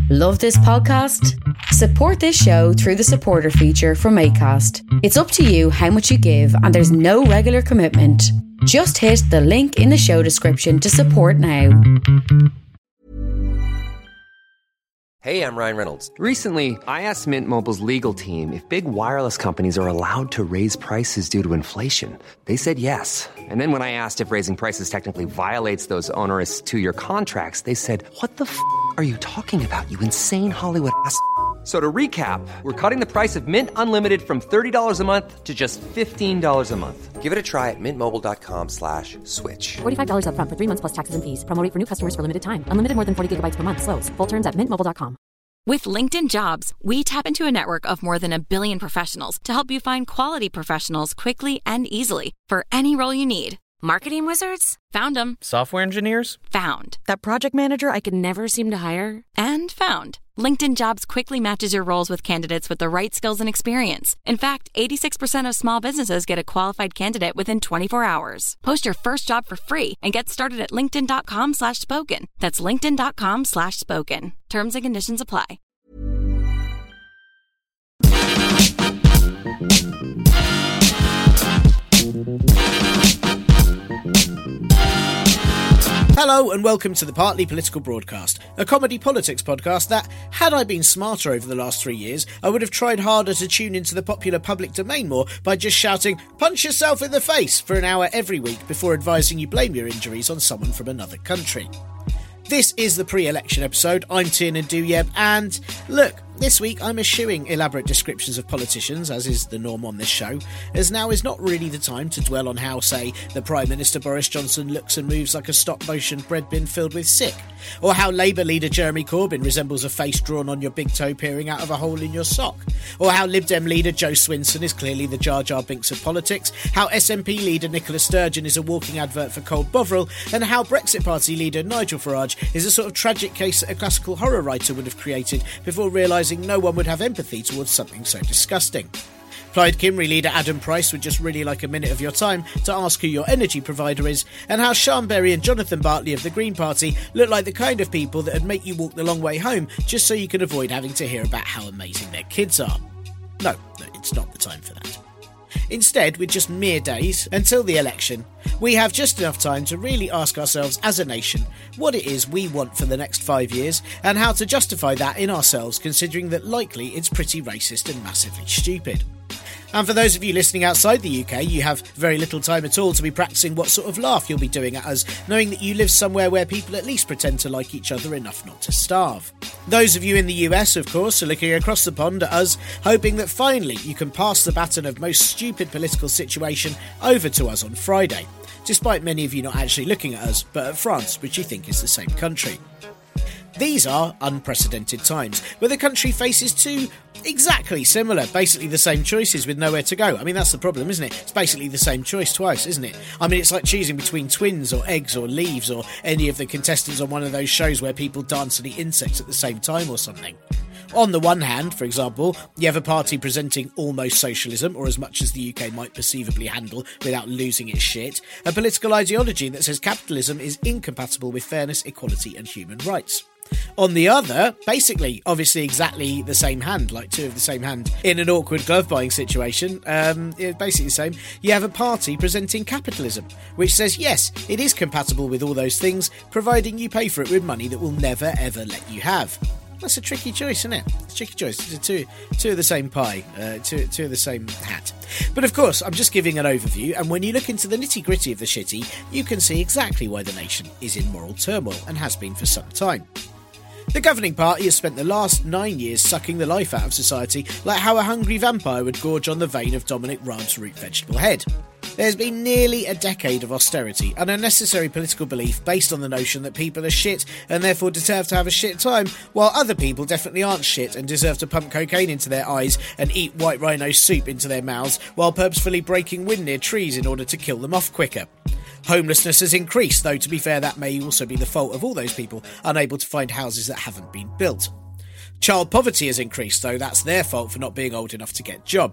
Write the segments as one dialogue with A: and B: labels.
A: Love this podcast? Support this show through the supporter feature from Acast. It's up to you how much you give and there's no regular commitment. Just hit the link in the show description to support now.
B: Hey, I'm Ryan Reynolds.
C: Recently, I asked Mint Mobile's legal team if big wireless companies are allowed to raise prices due to inflation. They said yes. And then when I asked if raising prices technically violates those onerous two-year contracts, they said, "What the f*** are you talking about, you insane Hollywood ass?" So to recap, we're cutting the price of Mint Unlimited from $30 a month to just $15 a month.
B: Give it a try at mintmobile.com/switch.
D: $45 up front for 3 months plus taxes and fees. Promo rate for new customers for limited time. Unlimited more than 40 gigabytes per month. Slows full terms at mintmobile.com.
E: With LinkedIn Jobs, we tap into a network of more than 1 billion professionals to help you find quality professionals quickly and easily for any role you need. Marketing wizards? Found them.
F: Software engineers?
E: Found.
D: That project manager I could never seem to hire?
E: And found. LinkedIn Jobs quickly matches your roles with candidates with the right skills and experience. In fact, 86% of small businesses get a qualified candidate within 24 hours. Post your first job for free and get started at linkedin.com/spoken. That's linkedin.com/spoken. Terms and conditions apply.
G: Hello and welcome to the Partly Political Broadcast, a comedy politics podcast that, had I been smarter over the last 3 years, I would have tried harder to tune into the popular public domain more by just shouting, "Punch yourself in the face" for an hour every week before advising you blame your injuries on someone from another country. This is the pre-election episode. I'm Tiernan Douieb, and look, this week I'm eschewing elaborate descriptions of politicians, as is the norm on this show, as now is not really the time to dwell on how, say, the Prime Minister Boris Johnson looks and moves like a stop-motion bread bin filled with sick, or how Labour leader Jeremy Corbyn resembles a face drawn on your big toe peering out of a hole in your sock, or how Lib Dem leader Joe Swinson is clearly the Jar Jar Binks of politics, how SNP leader Nicola Sturgeon is a walking advert for Cold Bovril, and how Brexit Party leader Nigel Farage is a sort of tragic case that a classical horror writer would have created before realising no one would have empathy towards something so disgusting. Plaid Cymru leader Adam Price would just really like a minute of your time to ask who your energy provider is, and how Sian Berry and Jonathan Bartley of the Green Party look like the kind of people that would make you walk the long way home just so you can avoid having to hear about how amazing their kids are. No, it's not the time for that. Instead, with just mere days until the election, we have just enough time to really ask ourselves as a nation what it is we want for the next 5 years and how to justify that in ourselves, considering that likely it's pretty racist and massively stupid. And for those of you listening outside the UK, you have very little time at all to be practicing what sort of laugh you'll be doing at us, knowing that you live somewhere where people at least pretend to like each other enough not to starve. Those of you in the US, of course, are looking across the pond at us, hoping that finally you can pass the baton of most stupid political situation over to us on Friday, despite many of you not actually looking at us, but at France, which you think is the same country. These are unprecedented times, where the country faces two exactly similar, basically the same choices with nowhere to go. I mean, that's the problem, isn't it? It's basically the same choice twice, isn't it? I mean, it's like choosing between twins or eggs or leaves or any of the contestants on one of those shows where people dance and eat insects at the same time or something. On the one hand, for example, you have a party presenting almost socialism, or as much as the UK might perceivably handle without losing its shit, a political ideology that says capitalism is incompatible with fairness, equality and human rights. On the other, basically, obviously exactly the same hand, like two of the same hand, in an awkward glove-buying situation, basically the same, you have a party presenting capitalism, which says, yes, it is compatible with all those things, providing you pay for it with money that will never, ever let you have. That's a tricky choice, isn't it? It's a tricky choice. It's two of the same pie, two of the same hat. But of course, I'm just giving an overview, and when you look into the nitty-gritty of the shitty, you can see exactly why the nation is in moral turmoil, and has been for some time. The governing party has spent the last 9 years sucking the life out of society, like how a hungry vampire would gorge on the vein of Dominic Raab's root vegetable head. There's been nearly a decade of austerity, an unnecessary political belief based on the notion that people are shit and therefore deserve to have a shit time, while other people definitely aren't shit and deserve to pump cocaine into their eyes and eat white rhino soup into their mouths while purposefully breaking wind near trees in order to kill them off quicker. Homelessness has increased, though to be fair that may also be the fault of all those people unable to find houses that haven't been built. Child poverty has increased, though that's their fault for not being old enough to get jobs.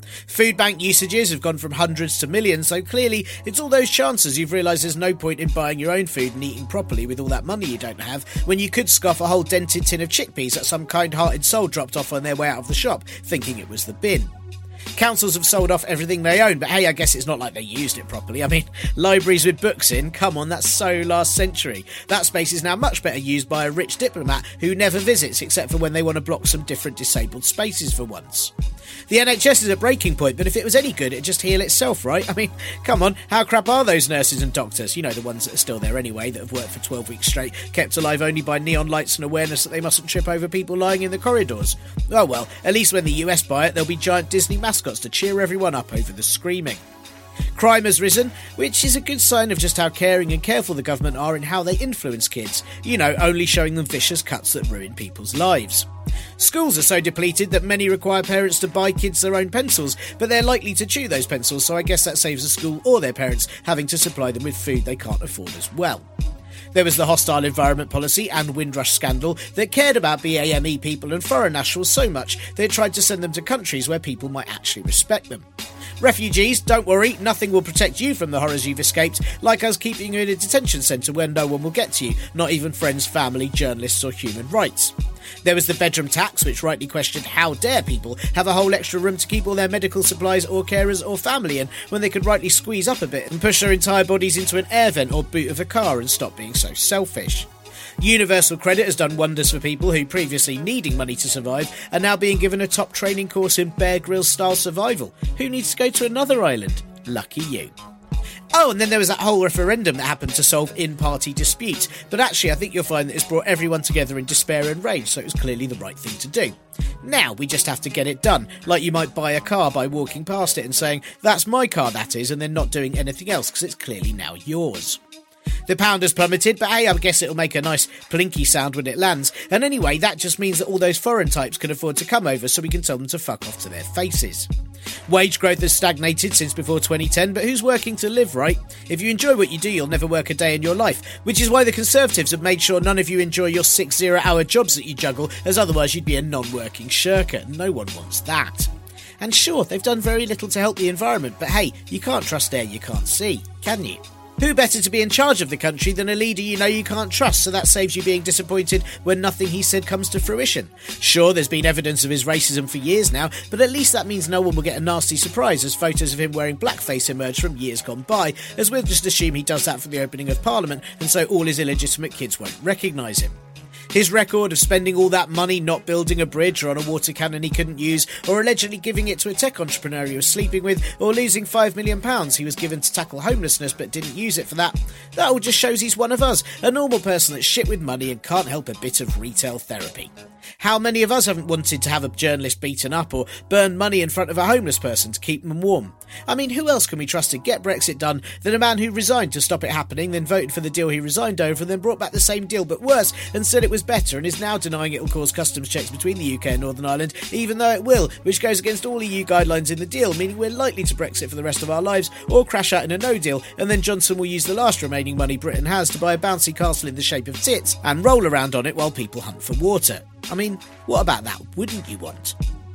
G: Food bank usages have gone from hundreds to millions, so clearly it's all those chances you've realised there's no point in buying your own food and eating properly with all that money you don't have, when you could scoff a whole dented tin of chickpeas that some kind-hearted soul dropped off on their way out of the shop, thinking it was the bin. Councils have sold off everything they own, but hey, I guess it's not like they used it properly. I mean, libraries with books in, come on, that's so last century. That space is now much better used by a rich diplomat who never visits except for when they want to block some different disabled spaces for once. The NHS is at breaking point, but if it was any good, it'd just heal itself, right? I mean, come on, how crap are those nurses and doctors? You know, the ones that are still there anyway, that have worked for 12 weeks straight, kept alive only by neon lights and awareness that they mustn't trip over people lying in the corridors. Oh well, at least when the US buy it, there'll be giant Disney mascots to cheer everyone up over the screaming. Crime has risen, which is a good sign of just how caring and careful the government are in how they influence kids, you know, only showing them vicious cuts that ruin people's lives. Schools are so depleted that many require parents to buy kids their own pencils, but they're likely to chew those pencils, so I guess that saves the school or their parents having to supply them with food they can't afford as well. There was the hostile environment policy and Windrush scandal that cared about BAME people and foreign nationals so much they tried to send them to countries where people might actually respect them. Refugees, don't worry, nothing will protect you from the horrors you've escaped, like us keeping you in a detention centre where no one will get to you, not even friends, family, journalists or human rights. There was the bedroom tax, which rightly questioned how dare people have a whole extra room to keep all their medical supplies or carers or family in when they could rightly squeeze up a bit and push their entire bodies into an air vent or boot of a car and stop being so selfish. Universal credit has done wonders for people who, previously needing money to survive, are now being given a top training course in Bear Grylls style survival. Who needs to go to another island? Lucky you. Oh, and then there was that whole referendum that happened to solve in-party disputes, but actually I think you'll find that it's brought everyone together in despair and rage, so it was clearly the right thing to do. Now we just have to get it done, like you might buy a car by walking past it and saying, "That's my car, that is," and then not doing anything else because it's clearly now yours. The pound has plummeted, but hey, I guess it'll make a nice plinky sound when it lands. And anyway, that just means that all those foreign types can afford to come over so we can tell them to fuck off to their faces. Wage growth has stagnated since before 2010, but who's working to live, right? If you enjoy what you do, you'll never work a day in your life, which is why the Conservatives have made sure none of you enjoy your 6 0-hour jobs that you juggle, as otherwise you'd be a non-working shirker. No one wants that. And sure, they've done very little to help the environment, but hey, you can't trust air you can't see, can you? Who better to be in charge of the country than a leader you know you can't trust, so that saves you being disappointed when nothing he said comes to fruition. Sure, there's been evidence of his racism for years now, but at least that means no one will get a nasty surprise as photos of him wearing blackface emerge from years gone by, as we'll just assume he does that for the opening of Parliament, and so all his illegitimate kids won't recognise him. His record of spending all that money not building a bridge or on a water cannon he couldn't use, or allegedly giving it to a tech entrepreneur he was sleeping with, or losing £5 million he was given to tackle homelessness but didn't use it for that all just shows he's one of us, a normal person that's shit with money and can't help a bit of retail therapy. How many of us haven't wanted to have a journalist beaten up or burn money in front of a homeless person to keep them warm? I mean, who else can we trust to get Brexit done than a man who resigned to stop it happening, then voted for the deal he resigned over, and then brought back the same deal but worse and said it was better, and is now denying it will cause customs checks between the UK and Northern Ireland, even though it will, which goes against all EU guidelines in the deal, meaning we're likely to Brexit for the rest of our lives or crash out in a no deal, and then Johnson will use the last remaining money Britain has to buy a bouncy castle in the shape of tits and roll around on it while people hunt for water. I mean, what about that wouldn't you want?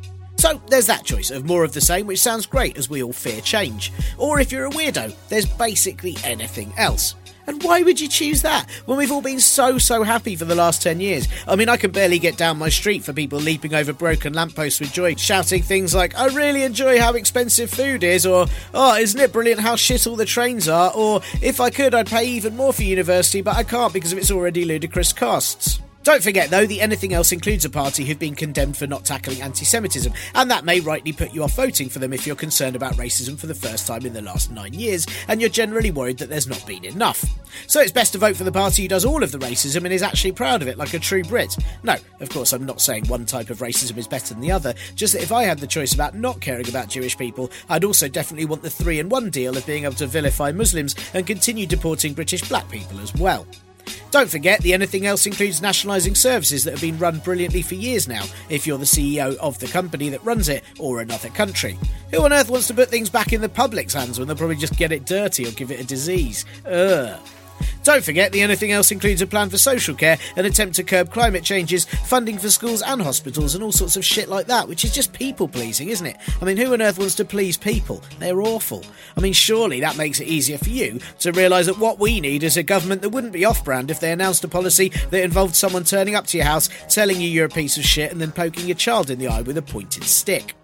G: So there's that choice of more of the same, which sounds great as we all fear change. Or if you're a weirdo, there's basically anything else. And why would you choose that when we've all been so happy for the last 10 years? I mean, I can barely get down my street for people leaping over broken lampposts with joy, shouting things like, "I really enjoy how expensive food is," or, "Oh, isn't it brilliant how shit all the trains are," or, "If I could, I'd pay even more for university, but I can't because of its already ludicrous costs." Don't forget, though, the anything else includes a party who've been condemned for not tackling anti-Semitism, and that may rightly put you off voting for them if you're concerned about racism for the first time in the last 9 years, and you're generally worried that there's not been enough. So it's best to vote for the party who does all of the racism and is actually proud of it, like a true Brit. No, of course, I'm not saying one type of racism is better than the other, just that if I had the choice about not caring about Jewish people, I'd also definitely want the 3-in-1 deal of being able to vilify Muslims and continue deporting British black people as well. Don't forget, the anything else includes nationalising services that have been run brilliantly for years now, if you're the CEO of the company that runs it, or another country. Who on earth wants to put things back in the public's hands when they'll probably just get it dirty or give it a disease? Ugh. Don't forget the anything else includes a plan for social care, an attempt to curb climate changes, funding for schools and hospitals, and all sorts of shit like that, which is just people-pleasing, isn't it? I mean, who on earth wants to please people? They're awful. I mean, surely that makes it easier for you to realise that what we need is a government that wouldn't be off-brand if they announced a policy that involved someone turning up to your house, telling you you're a piece of shit, and then poking your child in the eye with a pointed stick.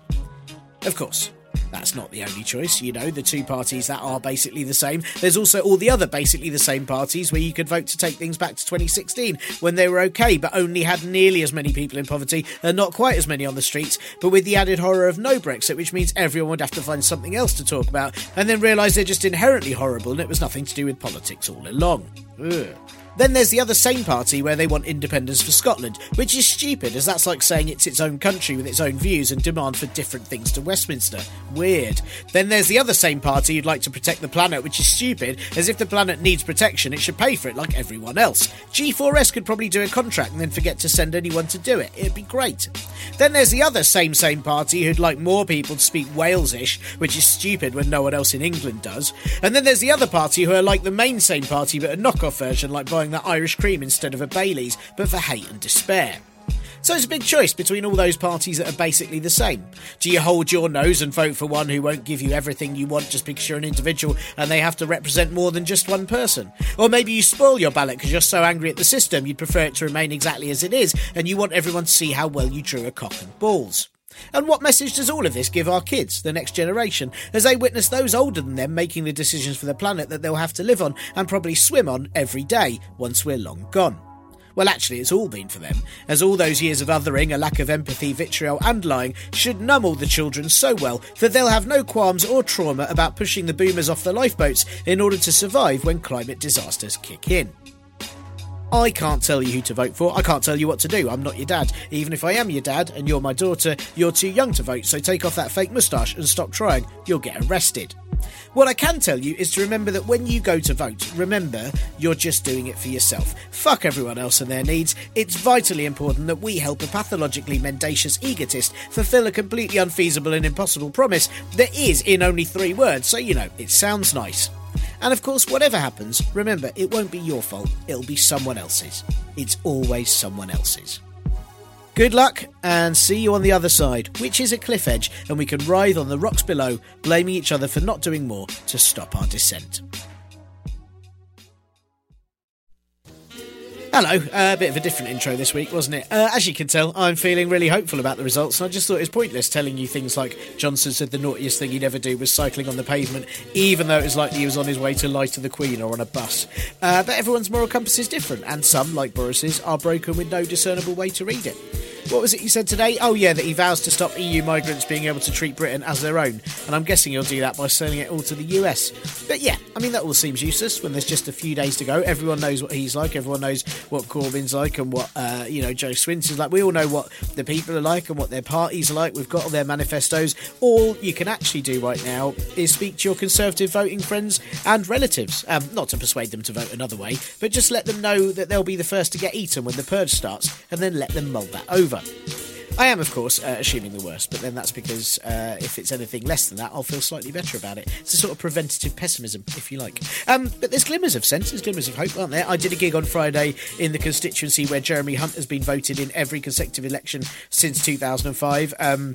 G: Of course, that's not the only choice, you know, the two parties that are basically the same. There's also all the other basically the same parties where you could vote to take things back to 2016 when they were okay but only had nearly as many people in poverty and not quite as many on the streets, but with the added horror of no Brexit, which means everyone would have to find something else to talk about and then realise they're just inherently horrible and it was nothing to do with politics all along. Ugh. Then there's the other same party where they want independence for Scotland, which is stupid as that's like saying it's its own country with its own views and demand for different things to Westminster. Weird. Then there's the other same party who'd like to protect the planet, which is stupid as if the planet needs protection it should pay for it like everyone else. G4S could probably do a contract and then forget to send anyone to do it. It'd be great. Then there's the other same party who'd like more people to speak Wales-ish, which is stupid when no one else in England does. And then there's the other party who are like the main same party but a knockoff version, like buying that Irish cream instead of a Baileys, but for hate and despair. So it's a big choice between all those parties that are basically the same. Do you hold your nose and vote for one who won't give you everything you want just because you're an individual and they have to represent more than just one person? Or maybe you spoil your ballot because you're so angry at the system you'd prefer it to remain exactly as it is and you want everyone to see how well you drew a cock and balls. And what message does all of this give our kids, the next generation, as they witness those older than them making the decisions for the planet that they'll have to live on and probably swim on every day once we're long gone? Well, actually, it's all been for them, as all those years of othering, a lack of empathy, vitriol and lying should numb all the children so well that they'll have no qualms or trauma about pushing the boomers off the lifeboats in order to survive when climate disasters kick in. I can't tell you who to vote for, I can't tell you what to do, I'm not your dad. Even if I am your dad and you're my daughter, you're too young to vote, so take off that fake moustache and stop trying, you'll get arrested. What I can tell you is to remember that when you go to vote, remember you're just doing it for yourself. Fuck everyone else and their needs. It's vitally important that we help a pathologically mendacious egotist fulfil a completely unfeasible and impossible promise that is in only 3 words, so you know, it sounds nice. And of course, whatever happens, remember, it won't be your fault, it'll be someone else's. It's always someone else's. Good luck, and see you on the other side, which is a cliff edge, and we can writhe on the rocks below, blaming each other for not doing more to stop our descent. Hello, a bit of a different intro this week, wasn't it? As you can tell, I'm feeling really hopeful about the results, and I just thought it was pointless telling you things like Johnson said the naughtiest thing he'd ever do was cycling on the pavement, even though it was likely he was on his way to Lie to the Queen or on a bus. But everyone's moral compass is different, and some, like Boris's, are broken with no discernible way to read it. What was it you said today? Oh yeah, that he vows to stop EU migrants being able to treat Britain as their own, and I'm guessing he'll do that by selling it all to the US. But yeah, I mean, that all seems useless when there's just a few days to go. Everyone knows what he's like, everyone knows what Corbyn's like and what, Joe Swinton's like. We all know what the people are like and what their parties are like. We've got all their manifestos. All you can actually do right now is speak to your Conservative voting friends and relatives. Not to persuade them to vote another way, but just let them know that they'll be the first to get eaten when the purge starts, and then let them mull that over. I am, of course, assuming the worst, but then that's because if it's anything less than that, I'll feel slightly better about it. It's a sort of preventative pessimism, if you like. But there's glimmers of sense, there's glimmers of hope, aren't there? I did a gig on Friday in the constituency where Jeremy Hunt has been voted in every consecutive election since 2005.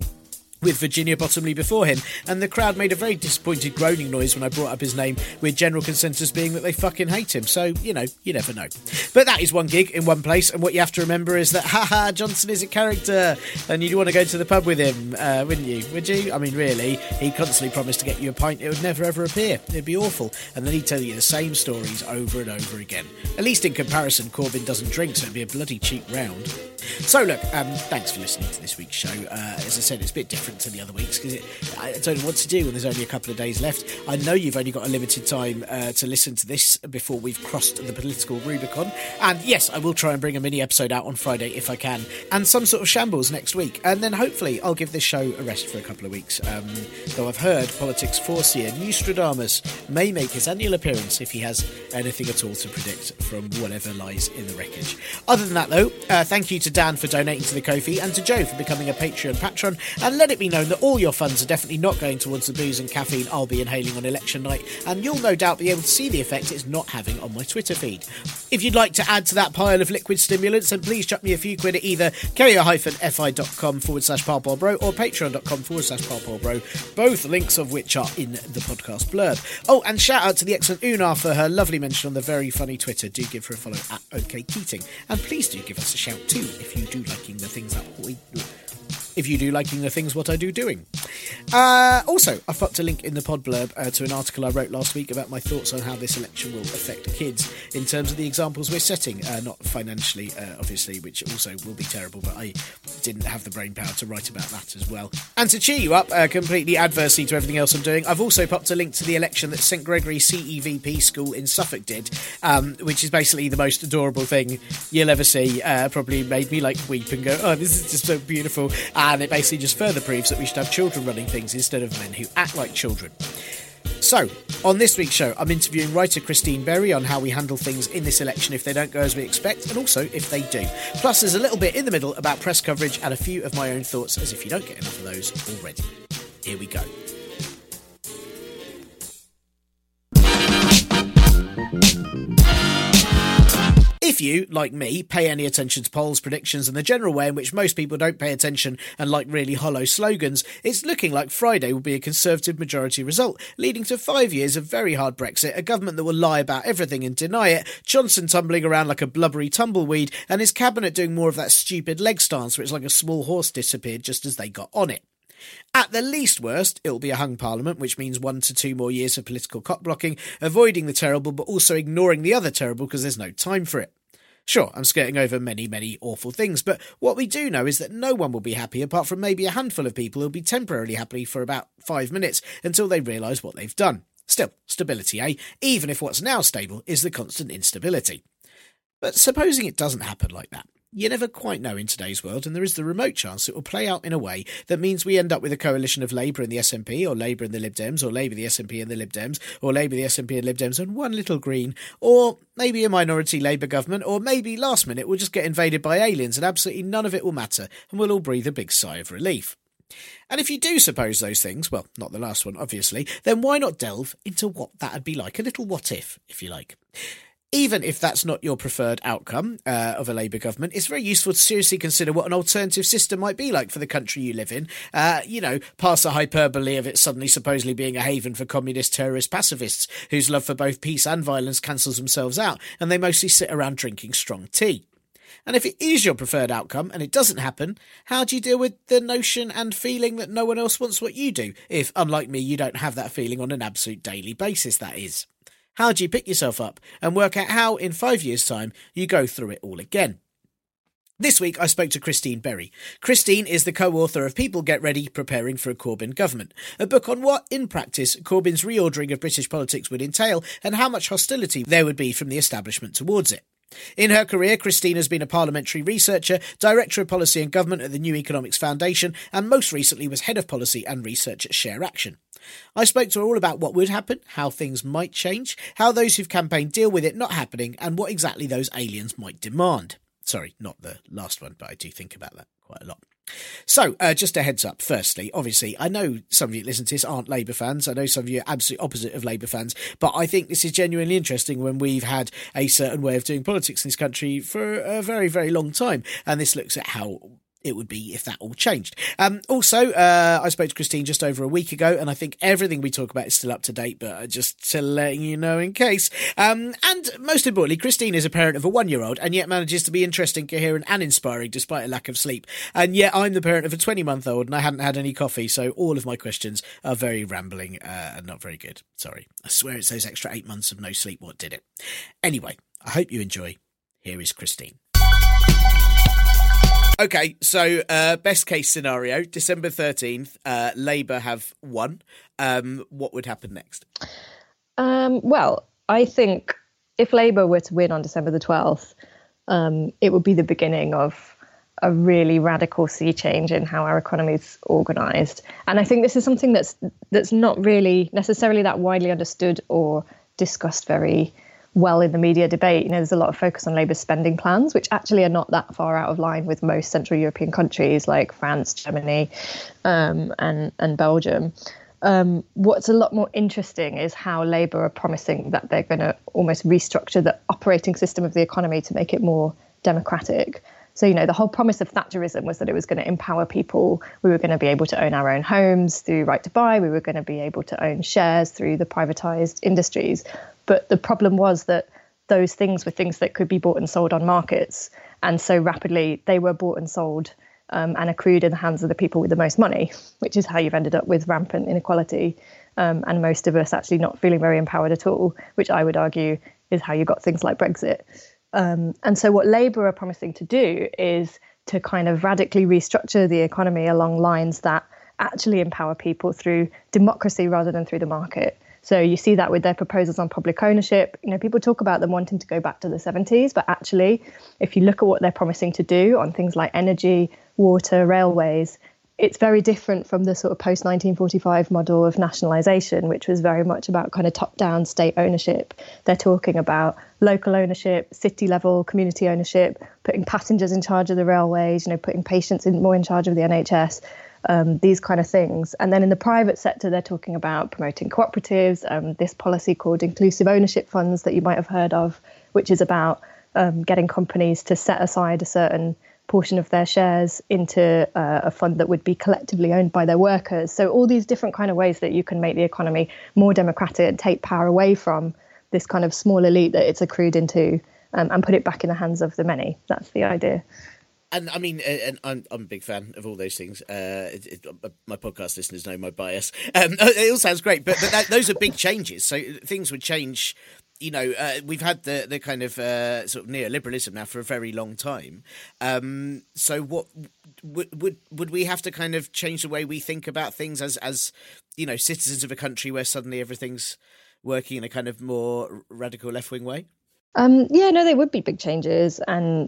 G: With Virginia Bottomley before him, and the crowd made a very disappointed groaning noise when I brought up his name, with general consensus being that they fucking hate him, so, you know, you never know. But that is one gig in one place, and what you have to remember is that, haha, Johnson is a character, and you'd want to go to the pub with him, wouldn't you? Would you? I mean, really, he'd constantly promise to get you a pint, it would never ever appear, it'd be awful, and then he'd tell you the same stories over and over again. At least in comparison, Corbyn doesn't drink, so it'd be a bloody cheap round. So look, thanks for listening to this week's show. As I said, it's a bit different to the other weeks because I don't know what to do when there's only a couple of days left. I know you've only got a limited time to listen to this before we've crossed the political Rubicon, and yes, I will try and bring a mini episode out on Friday if I can, and some sort of shambles next week, and then hopefully I'll give this show a rest for a couple of weeks, though I've heard Politics Foreseer Nostradamus may make his annual appearance if he has anything at all to predict from whatever lies in the wreckage. Other than that though, thank you to Dan for donating to the Ko-fi and to Joe for becoming a Patreon patron, and let it be be known that all your funds are definitely not going towards the booze and caffeine I'll be inhaling on election night, and you'll no doubt be able to see the effect it's not having on my Twitter feed. If you'd like to add to that pile of liquid stimulants, then please chuck me a few quid at either karrier-fi.com/parpolbro or patreon.com/parpolbro, both links of which are in the podcast blurb. Oh, and shout out to the excellent Una for her lovely mention on the very funny Twitter. Do give her a follow at OK Keating. And please do give us a shout too if you do liking the things that we do. If you do liking the things what I do doing. Also, I've popped a link in the pod blurb to an article I wrote last week about my thoughts on how this election will affect kids in terms of the examples we're setting. Not financially, obviously, which also will be terrible, but I didn't have the brain power to write about that as well. And to cheer you up, completely adversely to everything else I'm doing, I've also popped a link to the election that St Gregory CEVP school in Suffolk did, which is basically the most adorable thing you'll ever see. Probably made me weep and go, oh, this is just so beautiful. And it basically just further proves that we should have children running things instead of men who act like children. So, on this week's show, I'm interviewing writer Christine Berry on how we handle things in this election if they don't go as we expect, and also if they do. Plus, there's a little bit in the middle about press coverage and a few of my own thoughts, as if you don't get enough of those already. Here we go. If you, like me, pay any attention to polls, predictions and the general way in which most people don't pay attention and like really hollow slogans, it's looking like Friday will be a Conservative majority result, leading to 5 years of very hard Brexit, a government that will lie about everything and deny it, Johnson tumbling around like a blubbery tumbleweed, and his cabinet doing more of that stupid leg stance where it's like a small horse disappeared just as they got on it. At the least worst, it'll be a hung parliament, which means 1 to 2 more years of political cock-blocking, avoiding the terrible but also ignoring the other terrible because there's no time for it. Sure, I'm skirting over many, many awful things, but what we do know is that no one will be happy apart from maybe a handful of people who'll be temporarily happy for about 5 minutes until they realise what they've done. Still, stability, eh? Even if what's now stable is the constant instability. But supposing it doesn't happen like that, you never quite know in today's world, and there is the remote chance it will play out in a way that means we end up with a coalition of Labour and the SNP, or Labour and the Lib Dems, or Labour, the SNP and the Lib Dems, or Labour, the SNP and Lib Dems, and one little Green, or maybe a minority Labour government, or maybe last minute we'll just get invaded by aliens and absolutely none of it will matter, and we'll all breathe a big sigh of relief. And if you do suppose those things, well, not the last one, obviously, then why not delve into what that'd be like, a little what if you like. Even if that's not your preferred outcome of a Labour government, it's very useful to seriously consider what an alternative system might be like for the country you live in. Past the hyperbole of it suddenly supposedly being a haven for communist terrorist pacifists whose love for both peace and violence cancels themselves out, and they mostly sit around drinking strong tea. And if it is your preferred outcome and it doesn't happen, how do you deal with the notion and feeling that no one else wants what you do, if, unlike me, you don't have that feeling on an absolute daily basis, that is? How do you pick yourself up and work out how, in 5 years' time, you go through it all again? This week, I spoke to Christine Berry. Christine is the co-author of People Get Ready, Preparing for a Corbyn Government, a book on what, in practice, Corbyn's reordering of British politics would entail and how much hostility there would be from the establishment towards it. In her career, Christine has been a parliamentary researcher, Director of Policy and Government at the New Economics Foundation, and most recently was Head of Policy and Research at Share Action. I spoke to her all about what would happen, how things might change, how those who've campaigned deal with it not happening, and what exactly those aliens might demand. Sorry, not the last one, but I do think about that quite a lot. So, just a heads up, firstly, obviously, I know some of you that listen to this aren't Labour fans, I know some of you are absolutely opposite of Labour fans, but I think this is genuinely interesting when we've had a certain way of doing politics in this country for a very, very long time, and this looks at how it would be if that all changed. Also, I spoke to Christine just over a week ago, and I think everything we talk about is still up to date, but just to letting you know in case. And most importantly, Christine is a parent of a 1-year-old, and yet manages to be interesting, coherent and inspiring despite a lack of sleep. And yet I'm the parent of a 20-month-old, and I hadn't had any coffee, so all of my questions are very rambling and not very good. Sorry. I swear it's those extra 8 months of no sleep what did it. Anyway, I hope you enjoy. Here is Christine. Okay, so best case scenario, December 13th, Labour have won. What would happen next?
F: Well, I think if Labour were to win on December the 12th, it would be the beginning of a really radical sea change in how our economy is organised. And I think this is something that's not really necessarily that widely understood or discussed very well in the media debate. There's a lot of focus on Labour's spending plans, which actually are not that far out of line with most Central European countries like France, Germany, and Belgium. What's a lot more interesting is how Labour are promising that they're going to almost restructure the operating system of the economy to make it more democratic. So, the whole promise of Thatcherism was that it was going to empower people. We were going to be able to own our own homes through right to buy. We were going to be able to own shares through the privatised industries. But the problem was that those things were things that could be bought and sold on markets. And so rapidly they were bought and sold and accrued in the hands of the people with the most money, which is how you've ended up with rampant inequality. And most of us actually not feeling very empowered at all, which I would argue is how you got things like Brexit. And so what Labour are promising to do is to kind of radically restructure the economy along lines that actually empower people through democracy rather than through the market. So you see that with their proposals on public ownership. People talk about them wanting to go back to the 70s, but actually, if you look at what they're promising to do on things like energy, water, railways, it's very different from the sort of post-1945 model of nationalisation, which was very much about kind of top-down state ownership. They're talking about local ownership, city-level community ownership, putting passengers in charge of the railways, putting patients more in charge of the NHS, these kind of things. And then in the private sector, they're talking about promoting cooperatives, this policy called inclusive ownership funds that you might have heard of, which is about getting companies to set aside a certain portion of their shares into a fund that would be collectively owned by their workers. So all these different kind of ways that you can make the economy more democratic and take power away from this kind of small elite that it's accrued into and put it back in the hands of the many. That's the idea.
G: And I mean, and I'm a big fan of all those things. My podcast listeners know my bias. It all sounds great, but those are big changes. So things would change. We've had the kind of sort of neoliberalism now for a very long time. So what would we have to kind of change the way we think about things as citizens of a country where suddenly everything's working in a kind of more radical left-wing way?
F: There would be big changes. And,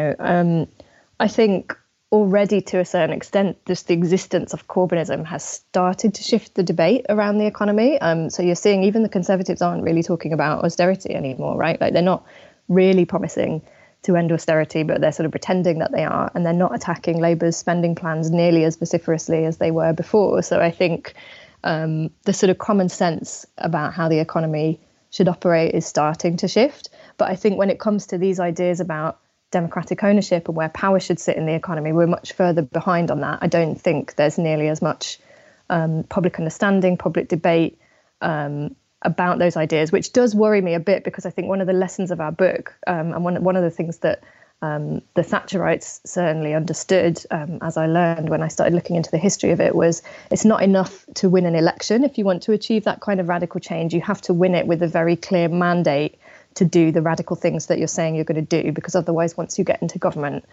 F: I think already to a certain extent, just the existence of Corbynism has started to shift the debate around the economy. So you're seeing even the Conservatives aren't really talking about austerity anymore, right? Like they're not really promising to end austerity, but they're sort of pretending that they are. And they're not attacking Labour's spending plans nearly as vociferously as they were before. So I think the sort of common sense about how the economy should operate is starting to shift. But I think when it comes to these ideas about democratic ownership and where power should sit in the economy, we're much further behind on that. I don't think there's nearly as much public understanding, public debate about those ideas, which does worry me a bit, because I think one of the lessons of our book and one of the things that the Thatcherites certainly understood, as I learned when I started looking into the history of it, was it's not enough to win an election. If you want to achieve that kind of radical change, you have to win it with a very clear mandate to do the radical things that you're saying you're going to do, because otherwise, once you get into government,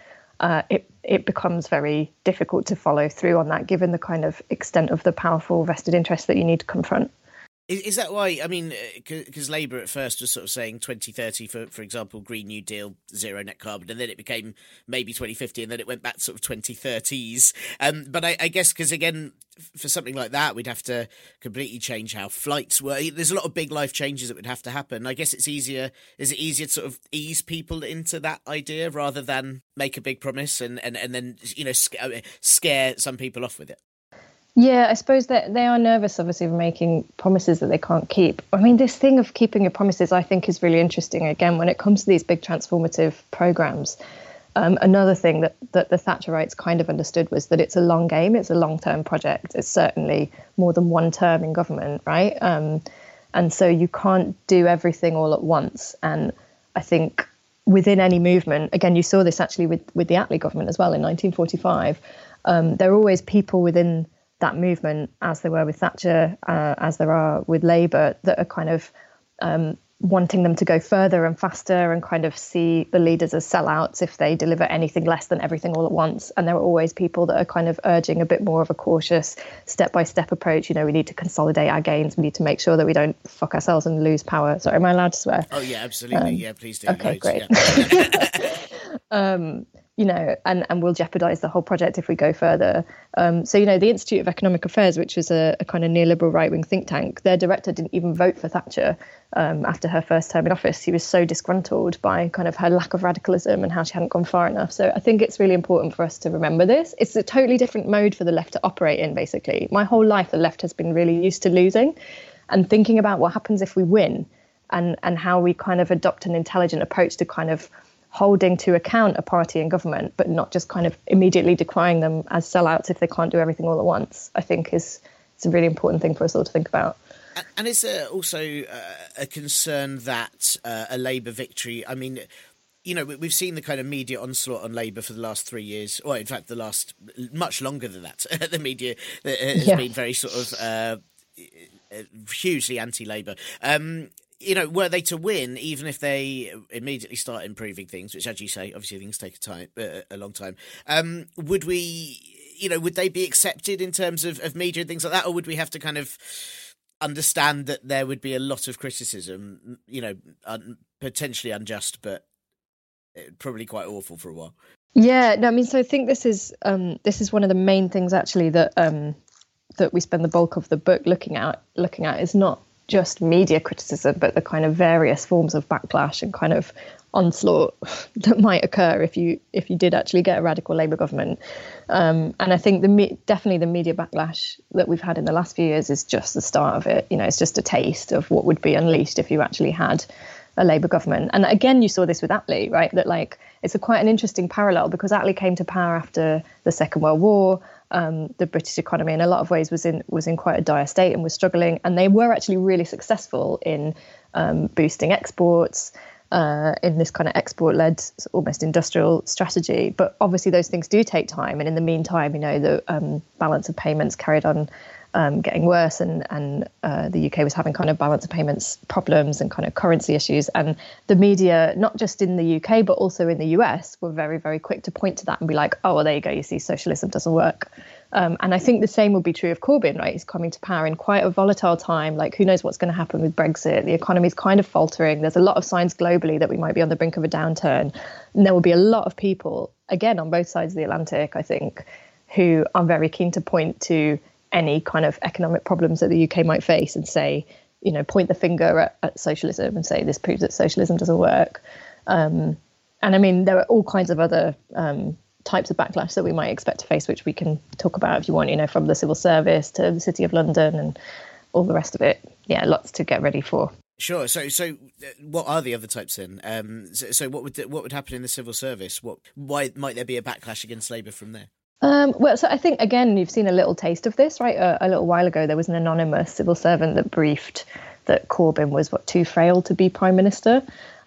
F: it becomes very difficult to follow through on that, given the kind of extent of the powerful vested interests that you need to confront.
G: Is that why? I mean, because Labour at first was sort of saying 2030, for example, Green New Deal, zero net carbon, and then it became maybe 2050, and then it went back to sort of 2030s. But I guess because, again, for something like that, we'd have to completely change how flights work. There's a lot of big life changes that would have to happen. I guess it's easier. Is it easier to sort of ease people into that idea rather than make a big promise and then scare some people off with it?
F: Yeah, I suppose that they are nervous, obviously, of making promises that they can't keep. I mean, this thing of keeping your promises, I think, is really interesting. Again, when it comes to these big transformative programs, another thing that the Thatcherites kind of understood was that it's a long game. It's a long-term project. It's certainly more than one term in government, right? And so you can't do everything all at once. And I think within any movement, again, you saw this actually with the Attlee government as well in 1945, there are always people within that movement, as there were with Thatcher, as there are with Labour, that are kind of wanting them to go further and faster and kind of see the leaders as sellouts if they deliver anything less than everything all at once. And there are always people that are kind of urging a bit more of a cautious step-by-step approach. We need to consolidate our gains. We need to make sure that we don't fuck ourselves and lose power. Sorry, am I allowed to swear?
G: Oh, yeah, absolutely. Yeah, please do.
F: Okay, great.
G: Yeah.
F: and will jeopardise the whole project if we go further. So, the Institute of Economic Affairs, which was a kind of neoliberal right-wing think tank, their director didn't even vote for Thatcher after her first term in office. He was so disgruntled by kind of her lack of radicalism and how she hadn't gone far enough. So I think it's really important for us to remember this. It's a totally different mode for the left to operate in, basically. My whole life, the left has been really used to losing and thinking about what happens if we win and how we kind of adopt an intelligent approach to kind of holding to account a party in government, but not just kind of immediately decrying them as sellouts if they can't do everything all at once, I think it's a really important thing for us all to think about.
G: And is there also a concern that a Labour victory, I mean, we've seen the kind of media onslaught on Labour for the last 3 years, or in fact the last much longer than that. The media has been very sort of hugely anti-Labour. Were they to win, even if they immediately start improving things, which, as you say, obviously things take a long time, would they be accepted in terms of media and things like that, or would we have to kind of understand that there would be a lot of criticism, potentially unjust, but probably quite awful for a while?
F: Yeah, no, I mean, so I think this is one of the main things actually that we spend the bulk of the book looking at is not just media criticism, but the kind of various forms of backlash and kind of onslaught that might occur if you did actually get a radical Labour government. And I think definitely the media backlash that we've had in the last few years is just the start of it. It's just a taste of what would be unleashed if you actually had a Labour government. And again, you saw this with Attlee, right? That it's quite an interesting parallel because Attlee came to power after the Second World War. The British economy in a lot of ways was in quite a dire state and was struggling, and they were actually really successful in boosting exports in this kind of export-led almost industrial strategy. But obviously those things do take time, and in the meantime the balance of payments carried on getting worse, and the UK was having kind of balance of payments problems and kind of currency issues. And the media, not just in the UK, but also in the US, were very, very quick to point to that and be like, oh, well, there you go, you see, socialism doesn't work. And I think the same will be true of Corbyn, right? He's coming to power in quite a volatile time. Who knows what's going to happen with Brexit? The economy's kind of faltering. There's a lot of signs globally that we might be on the brink of a downturn. And there will be a lot of people, again, on both sides of the Atlantic, I think, who are very keen to point to any kind of economic problems that the UK might face and say, point the finger at socialism and say this proves that socialism doesn't work. And I mean, there are all kinds of other types of backlash that we might expect to face, which we can talk about if you want, from the civil service to the City of London and all the rest of it. Yeah, lots to get ready for.
G: Sure. So what are the other types then? So what would happen in the civil service? Why might there be a backlash against Labour from there?
F: Well, so I think, again, you've seen a little taste of this, right? A little while ago, there was an anonymous civil servant that briefed that Corbyn was, too frail to be Prime Minister,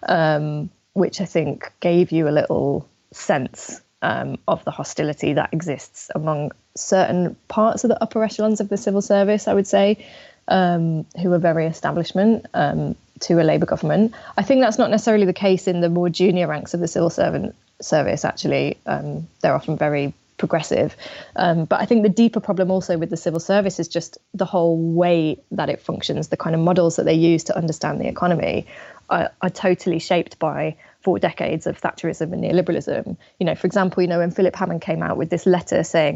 F: which I think gave you a little sense of the hostility that exists among certain parts of the upper echelons of the civil service, I would say, who are very establishment to a Labour government. I think that's not necessarily the case in the more junior ranks of the civil servant service, actually. They're often very progressive. But I think the deeper problem also with the civil service is just the whole way that it functions, the kind of models that they use to understand the economy are totally shaped by 4 decades of Thatcherism and neoliberalism. For example, when Philip Hammond came out with this letter saying,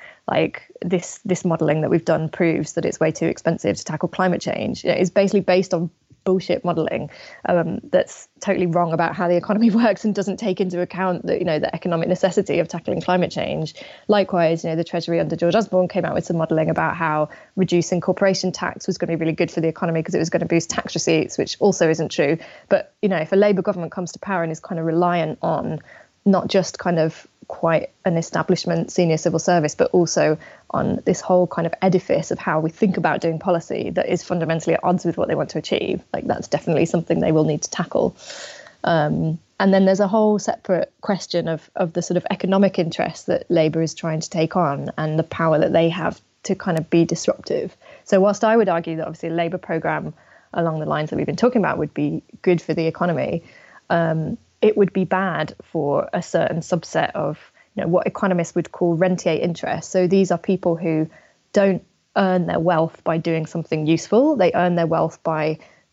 F: this modelling that we've done proves that it's way too expensive to tackle climate change, is basically based on bullshit modelling that's totally wrong about how the economy works and doesn't take into account the economic necessity of tackling climate change. Likewise, the Treasury under George Osborne came out with some modelling about how reducing corporation tax was going to be really good for the economy because it was going to boost tax receipts, which also isn't true. But if a Labour government comes to power and is kind of reliant on not just kind of quite an establishment senior civil service, but also on this whole kind of edifice of how we think about doing policy that is fundamentally at odds with what they want to achieve, that's definitely something they will need to tackle. And then there's a whole separate question of the sort of economic interests that Labour is trying to take on and the power that they have to kind of be disruptive. So whilst I would argue that obviously a Labour programme along the lines that we've been talking about would be good for the economy, it would be bad for a certain subset of what economists would call rentier interests. So these are people who don't earn their wealth by doing something useful. They earn their wealth by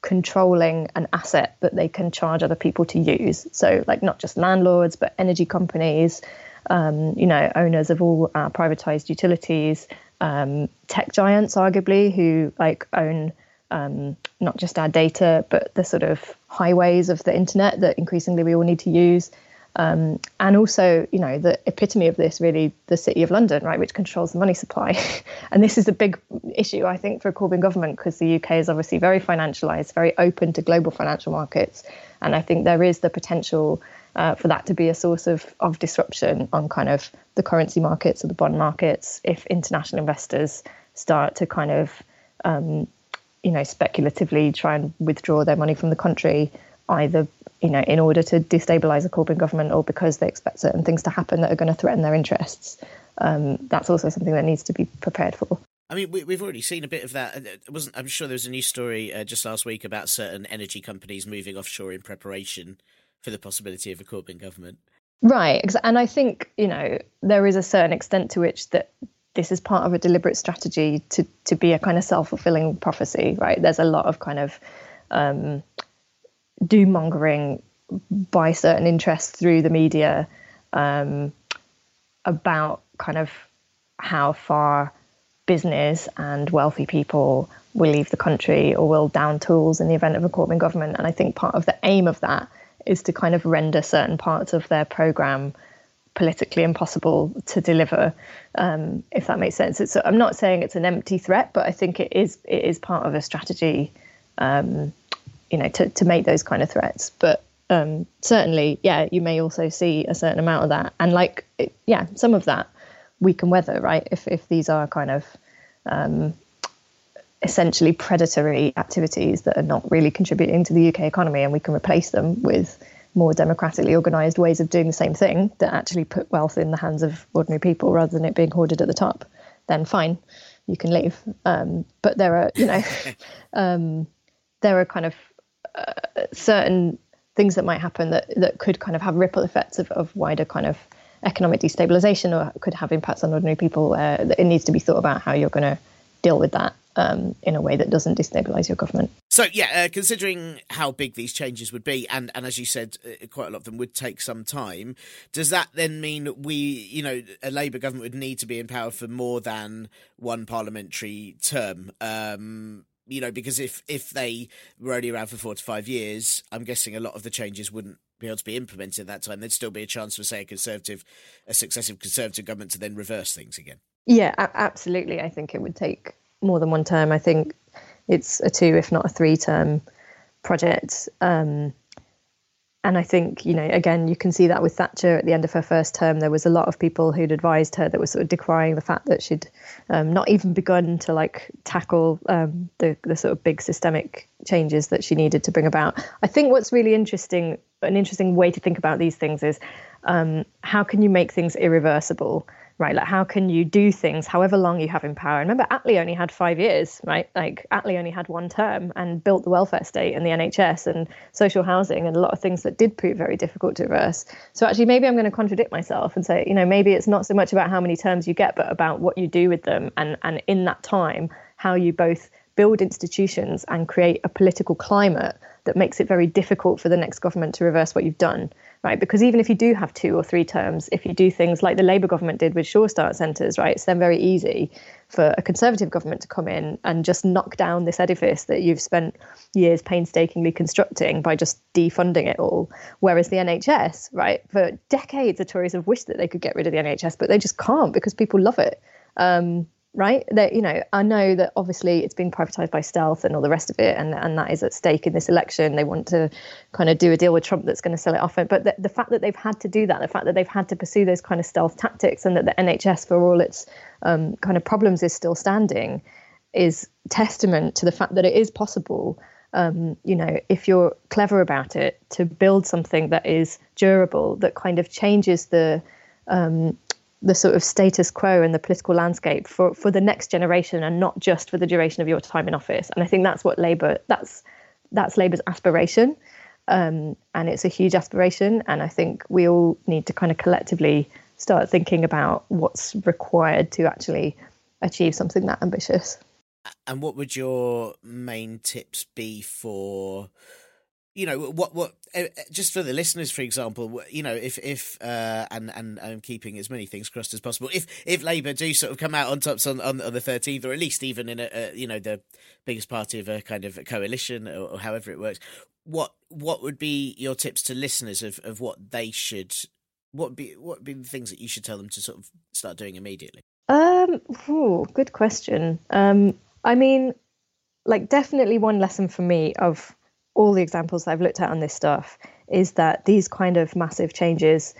F: controlling an asset that they can charge other people to use. So like not just landlords, but energy companies, owners of all privatized utilities, tech giants, arguably, who like own not just our data, but the sort of highways of the internet that increasingly we all need to use. And also, the epitome of this, really, the City of London, right, which controls the money supply. And this is a big issue, I think, for a Corbyn government, because the UK is obviously very financialised, very open to global financial markets. And I think there is the potential for that to be a source of disruption on kind of the currency markets or the bond markets if international investors start to kind of, speculatively try and withdraw their money from the country, either in order to destabilise the Corbyn government or because they expect certain things to happen that are going to threaten their interests. That's also something that needs to be prepared for.
G: I mean, we've already seen a bit of that. I'm sure there was a news story just last week about certain energy companies moving offshore in preparation for the possibility of a Corbyn government.
F: Right. And I think, there is a certain extent to which that this is part of a deliberate strategy to be a kind of self-fulfilling prophecy, right? There's a lot of kind of doom-mongering by certain interests through the media about kind of how far business and wealthy people will leave the country or will down tools in the event of a Corbyn government. And I think part of the aim of that is to kind of render certain parts of their programme politically impossible to deliver, if that makes sense. I'm not saying it's an empty threat, but I think it is part of a strategy to make those kind of threats. But certainly, you may also see a certain amount of that. And some of that we can weather, right? If these are kind of essentially predatory activities that are not really contributing to the UK economy, and we can replace them with more democratically organised ways of doing the same thing that actually put wealth in the hands of ordinary people rather than it being hoarded at the top, then fine, you can leave. But there are, there are kind of certain things that might happen that could kind of have ripple effects of wider kind of economic destabilisation, or could have impacts on ordinary people. It needs to be thought about how you're going to deal with that in a way that doesn't destabilise your government.
G: So, considering how big these changes would be, and as you said, quite a lot of them would take some time, does that then mean a Labour government would need to be in power for more than one parliamentary term? Because if they were only around for 4 to 5 years, I'm guessing a lot of the changes wouldn't be able to be implemented at that time. There'd still be a chance for, say, a successive Conservative government to then reverse things again. Yeah,
F: absolutely. I think it would take more than one term. I think it's a 2, if not a 3-term project. And I think, again, you can see that with Thatcher at the end of her first term. There was a lot of people who'd advised her that were sort of decrying the fact that she'd not even begun to tackle the sort of big systemic changes that she needed to bring about. I think what's really interesting, an interesting way to think about these things is how can you make things irreversible? Right, how can you do things however long you have in power? Remember, Attlee only had 5 years, right? Attlee only had 1 term and built the welfare state and the NHS and social housing and a lot of things that did prove very difficult to reverse. So actually, maybe I'm going to contradict myself and say, maybe it's not so much about how many terms you get, but about what you do with them. And in that time, how you both build institutions and create a political climate that makes it very difficult for the next government to reverse what you've done. Right, because even if you do have 2 or 3 terms, if you do things like the Labour government did with Sure Start centres, right, it's then very easy for a Conservative government to come in and just knock down this edifice that you've spent years painstakingly constructing by just defunding it all. Whereas the NHS, right, for decades the Tories have wished that they could get rid of the NHS, but they just can't because people love it. Right, that I know that obviously it's being privatised by stealth and all the rest of it, and that is at stake in this election. They want to kind of do a deal with Trump that's going to sell it off. But the fact that they've had to do that, the fact that they've had to pursue those kind of stealth tactics, and that the NHS, for all its kind of problems, is still standing, is testament to the fact that it is possible. If you're clever about it, to build something that is durable, that kind of changes the sort of status quo and the political landscape for the next generation, and not just for the duration of your time in office. And I think that's what that's Labour's aspiration. And it's a huge aspiration. And I think we all need to kind of collectively start thinking about what's required to actually achieve something that ambitious.
G: And what would your main tips be for, what just for the listeners, for example, if and I'm keeping as many things crossed as possible, if Labour do sort of come out on tops on the 13th, or at least even in the biggest party of a kind of a coalition, or however it works, what would be your tips to listeners of what they should, what would be the things that you should tell them to sort of start doing immediately?
F: Good question. I mean, like, definitely one lesson for me of all the examples that I've looked at on this stuff is that these kind of massive changes,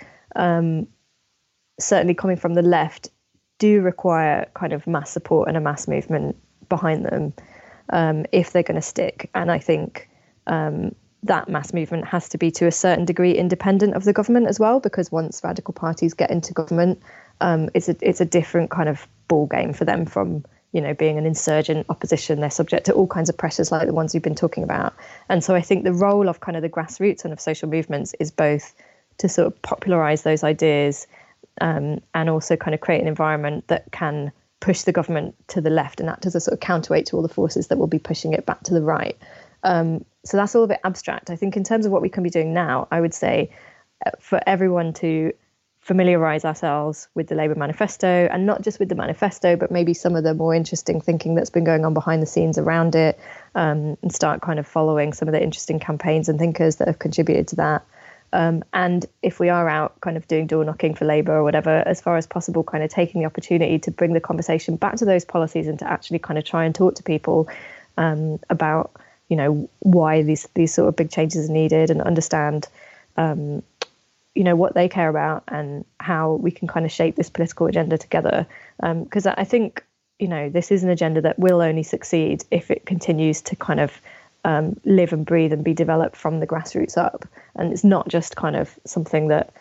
F: certainly coming from the left, do require kind of mass support and a mass movement behind them if they're going to stick. And I think that mass movement has to be to a certain degree independent of the government as well, because once radical parties get into government, it's a different kind of ball game for them from being an insurgent opposition. They're subject to all kinds of pressures like the ones we've been talking about. And so I think the role of kind of the grassroots and of social movements is both to sort of popularize those ideas and also kind of create an environment that can push the government to the left and act as a sort of counterweight to all the forces that will be pushing it back to the right. So that's all a bit abstract. I think in terms of what we can be doing now, I would say for everyone to familiarise ourselves with the Labour manifesto, and not just with the manifesto, but maybe some of the more interesting thinking that's been going on behind the scenes around it, and start kind of following some of the interesting campaigns and thinkers that have contributed to that. And if we are out kind of doing door knocking for Labour or whatever, as far as possible, kind of taking the opportunity to bring the conversation back to those policies and to actually kind of try and talk to people about, why these sort of big changes are needed, and understand what they care about and how we can kind of shape this political agenda together. Because I think, this is an agenda that will only succeed if it continues to kind of live and breathe and be developed from the grassroots up. And it's not just kind of something that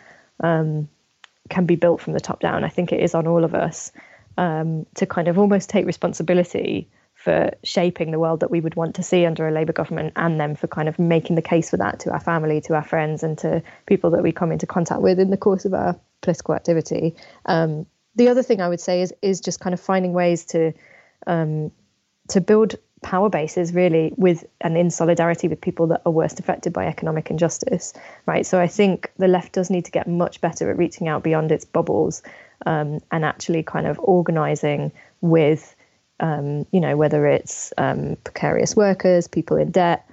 F: can be built from the top down. I think it is on all of us to kind of almost take responsibility for shaping the world that we would want to see under a Labour government, and then for kind of making the case for that to our family, to our friends, and to people that we come into contact with in the course of our political activity. The other thing I would say is just kind of finding ways to build power bases really with and in solidarity with people that are worst affected by economic injustice, right? So I think the left does need to get much better at reaching out beyond its bubbles and actually kind of organising with whether it's precarious workers, people in debt,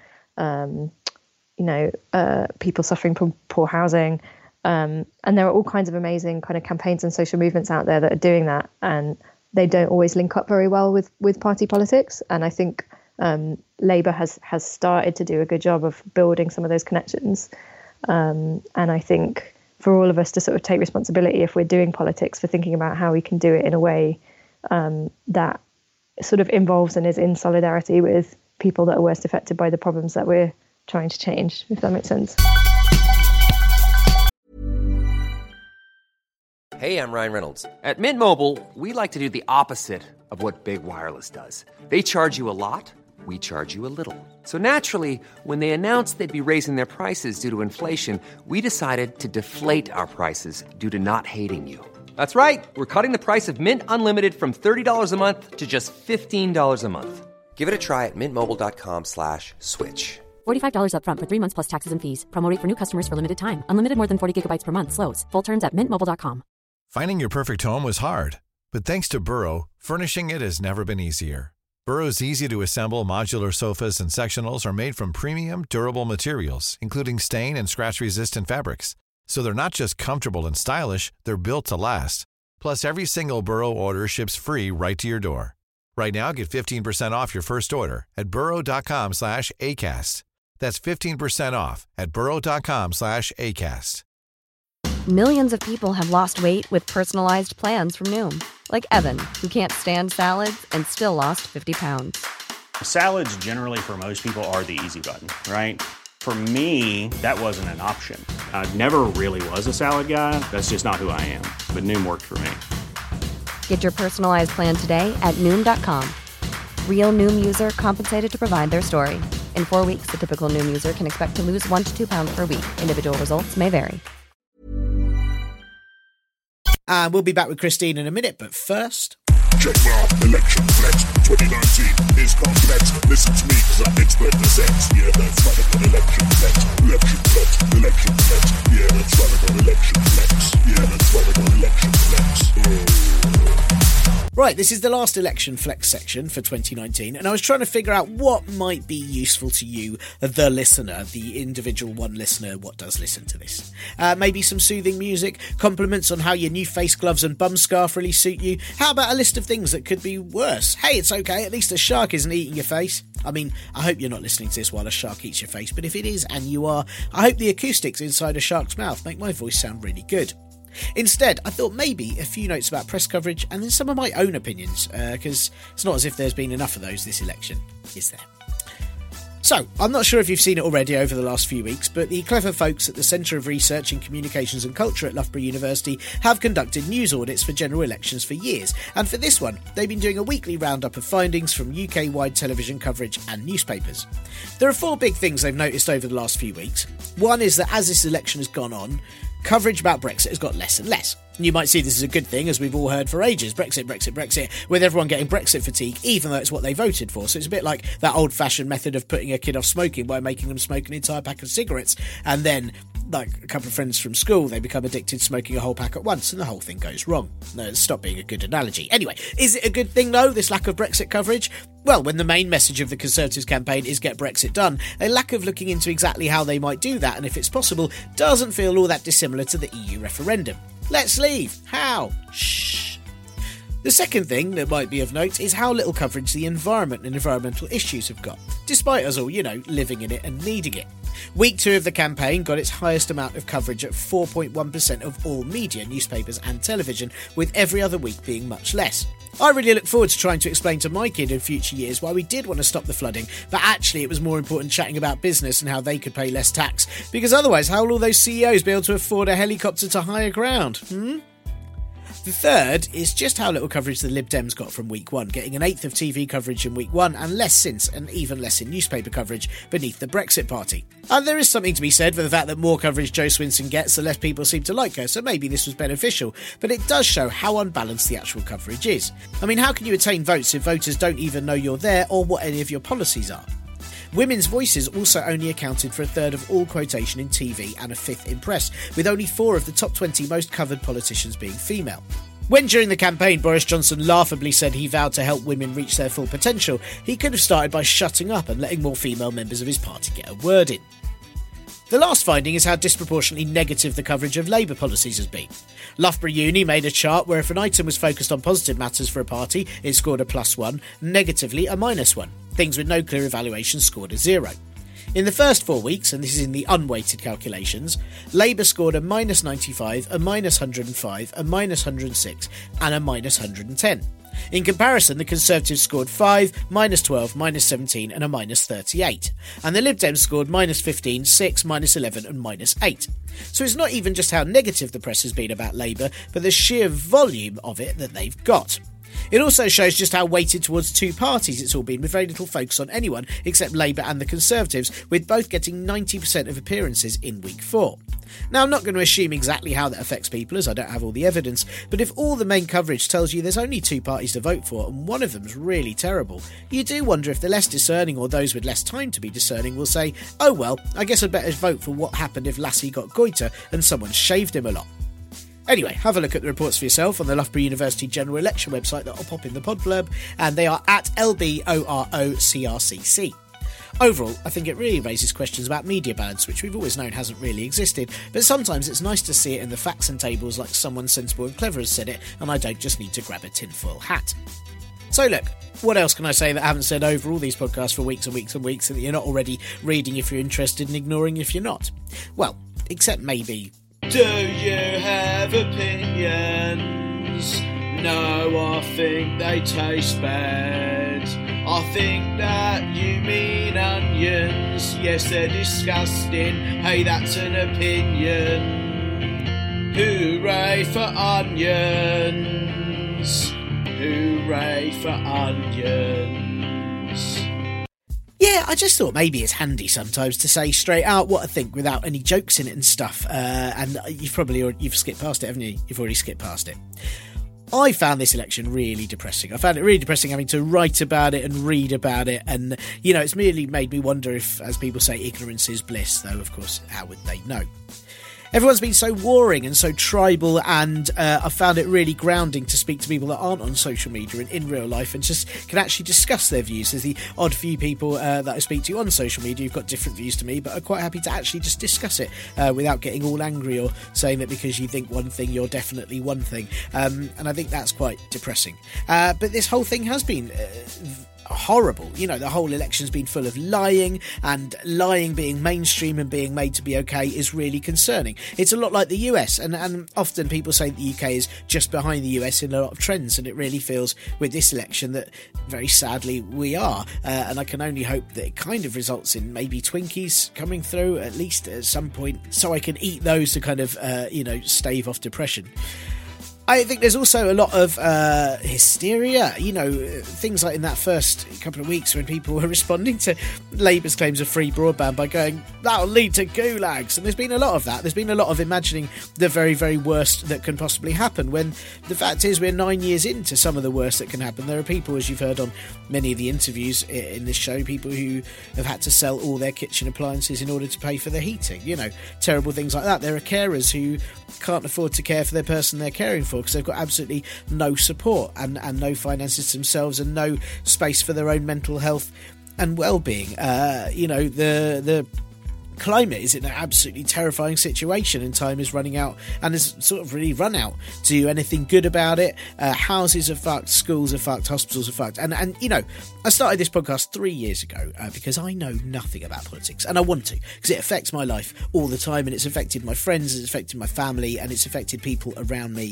F: people suffering from poor housing. And there are all kinds of amazing kind of campaigns and social movements out there that are doing that. And they don't always link up very well with party politics. And I think Labour has started to do a good job of building some of those connections. And I think for all of us to sort of take responsibility, if we're doing politics, for thinking about how we can do it in a way that sort of involves and is in solidarity with people that are worst affected by the problems that we're trying to change, if that makes sense.
B: Hey, I'm Ryan Reynolds.
C: At Mint Mobile, we like to do the opposite of what Big Wireless does. They charge you a lot, we charge you a little. So naturally, when they announced they'd be raising their prices due to inflation, we decided to deflate our prices due to not hating you. That's right. We're cutting the price of Mint Unlimited from $30 a month to just $15 a month.
B: Give it a try at mintmobile.com/switch.
D: $45 up front for 3 months plus taxes and fees. Promo rate for new customers for limited time. Unlimited more than 40 gigabytes per month. Slows full terms at mintmobile.com.
H: Finding your perfect home was hard, but thanks to Burrow, furnishing it has never been easier. Burrow's easy-to-assemble modular sofas and sectionals are made from premium, durable materials, including stain and scratch-resistant fabrics. So they're not just comfortable and stylish, they're built to last. Plus, every single Burrow order ships free right to your door. Right now, get 15% off your first order at burrow.com/ACAST. That's 15% off at burrow.com/ACAST.
E: Millions of people have lost weight with personalized plans from Noom. Like Evan, who can't stand salads and still lost 50 pounds.
I: Salads generally for most people are the easy button, right? For me, that wasn't an option. I never really was a salad guy. That's just not who I am. But Noom worked for me.
E: Get your personalized plan today at Noom.com. Real Noom user compensated to provide their story. In 4 weeks, the typical Noom user can expect to lose 1 to 2 pounds per week. Individual results may vary.
G: We'll be back with Christine in a minute, but first...
J: Check my election flex. 2019 is complex. Listen to me cause I'm expert in sex. Yeah, that's right, I got election flex. Election flex, election flex. Yeah, that's right, I got election flex. Yeah, that's right, I got election flex.
G: Right, this is the last election flex section for 2019, and I was trying to figure out what might be useful to you, the listener, the individual one listener, what does listen to this. Maybe some soothing music, compliments on how your new face gloves and bum scarf really suit you. How about a list of things that could be worse? Hey, it's okay, at least a shark isn't eating your face. I mean, I hope you're not listening to this while a shark eats your face, but if it is, and you are, I hope the acoustics inside a shark's mouth make my voice sound really good. Instead, I thought maybe a few notes about press coverage and then some of my own opinions, because it's not as if there's been enough of those this election, is there? So, I'm not sure if you've seen it already over the last few weeks, but the clever folks at the Centre of Research in Communications and Culture at Loughborough University have conducted news audits for general elections for years, and for this one, they've been doing a weekly roundup of findings from UK-wide television coverage and newspapers. There are 4 big things they've noticed over the last few weeks. One is that as this election has gone on, coverage about Brexit has got less and less. You might see this as a good thing, as we've all heard for ages. Brexit, Brexit, Brexit, with everyone getting Brexit fatigue, even though it's what they voted for. So it's a bit like that old-fashioned method of putting a kid off smoking by making them smoke an entire pack of cigarettes. And then, like a couple of friends from school, they become addicted to smoking a whole pack at once, and the whole thing goes wrong. No, it's stopped being a good analogy. Anyway, is it a good thing, though, this lack of Brexit coverage? Well, when the main message of the Conservatives campaign is get Brexit done, a lack of looking into exactly how they might do that, and if it's possible, doesn't feel all that dissimilar to the EU referendum. Let's leave. How? Shh. The second thing that might be of note is how little coverage the environment and environmental issues have got, despite us all, living in it and needing it. Week 2 of the campaign got its highest amount of coverage at 4.1% of all media, newspapers and television, with every other week being much less. I really look forward to trying to explain to my kid in future years why we did want to stop the flooding, but actually it was more important chatting about business and how they could pay less tax, because otherwise how will all those CEOs be able to afford a helicopter to higher ground? The third is just how little coverage the Lib Dems got from week 1, getting an eighth of TV coverage in week 1 and less since, and even less in newspaper coverage beneath the Brexit Party. And there is something to be said for the fact that more coverage Jo Swinson gets, the less people seem to like her, so maybe this was beneficial, but it does show how unbalanced the actual coverage is. I mean, how can you attain votes if voters don't even know you're there or what any of your policies are? Women's voices also only accounted for a third of all quotation in TV and a fifth in press, with only 4 of the top 20 most covered politicians being female. When during the campaign Boris Johnson laughably said he vowed to help women reach their full potential, he could have started by shutting up and letting more female members of his party get a word in. The last finding is how disproportionately negative the coverage of Labour policies has been. Loughborough Uni made a chart where if an item was focused on positive matters for a party, it scored a +1, negatively a -1. Things with no clear evaluation scored a 0. In the first 4 weeks, and this is in the unweighted calculations, Labour scored a -95, a -105, a -106 and a -110. In comparison, the Conservatives scored 5, -12, -17 and a -38. And the Lib Dems scored -15, 6, -11 and -8. So it's not even just how negative the press has been about Labour, but the sheer volume of it that they've got. It also shows just how weighted towards 2 parties it's all been, with very little focus on anyone except Labour and the Conservatives, with both getting 90% of appearances in week 4. Now, I'm not going to assume exactly how that affects people, as I don't have all the evidence, but if all the main coverage tells you there's only 2 parties to vote for and one of them's really terrible, you do wonder if the less discerning or those with less time to be discerning will say, oh well, I guess I'd better vote for what happened if Lassie got goiter and someone shaved him a lot. Anyway, have a look at the reports for yourself on the Loughborough University General Election website that I'll pop in the pod blurb, and they are at LBOROCRCC. Overall, I think it really raises questions about media balance, which we've always known hasn't really existed, but sometimes it's nice to see it in the facts and tables like someone sensible and clever has said it, and I don't just need to grab a tinfoil hat. So look, what else can I say that I haven't said over all these podcasts for weeks and weeks and weeks, and that you're not already reading if you're interested and ignoring if you're not? Well, except maybe...
K: Do you have opinions? No, I think they taste bad. I think that you mean onions. Yes, they're disgusting. Hey, that's an opinion. Hooray for onions. Hooray for onions.
G: Yeah, I just thought maybe it's handy sometimes to say straight out what I think without any jokes in it and stuff. And you've skipped past it, haven't you? You've already skipped past it. I found this election really depressing. I found it really depressing having to write about it and read about it. And, you know, it's merely made me wonder if, as people say, ignorance is bliss, though, of course, how would they know? Everyone's been so warring and so tribal, and I found it really grounding to speak to people that aren't on social media and in real life and just can actually discuss their views. There's the odd few people that I speak to on social media who've got different views to me, but are quite happy to actually just discuss it without getting all angry or saying that because you think one thing, you're definitely one thing. And I think that's quite depressing. But this whole thing has been horrible. You know, the whole election's been full of lying, and lying being mainstream and being made to be okay is really concerning. It's a lot like the US, and often people say the UK is just behind the US in a lot of trends, and it really feels with this election that very sadly we are, and I can only hope that it kind of results in maybe Twinkies coming through at least at some point, so I can eat those to kind of stave off depression. I think there's also a lot of hysteria, you know, things like in that first couple of weeks when people were responding to Labour's claims of free broadband by going, that'll lead to gulags. And there's been a lot of that. There's been a lot of imagining the very, very worst that can possibly happen, when the fact is we're 9 years into some of the worst that can happen. There are people, as you've heard on many of the interviews in this show, people who have had to sell all their kitchen appliances in order to pay for their heating, you know, terrible things like that. There are carers who can't afford to care for their person they're caring for because they've got absolutely no support and no finances themselves and no space for their own mental health and well-being. The climate is in an absolutely terrifying situation, and time is running out and has sort of really run out to do anything good about it. Houses are fucked, schools are fucked, hospitals are fucked, and you know, I started this podcast 3 years ago because I know nothing about politics, and I want to, because it affects my life all the time, and it's affected my friends, it's affected my family, and it's affected people around me.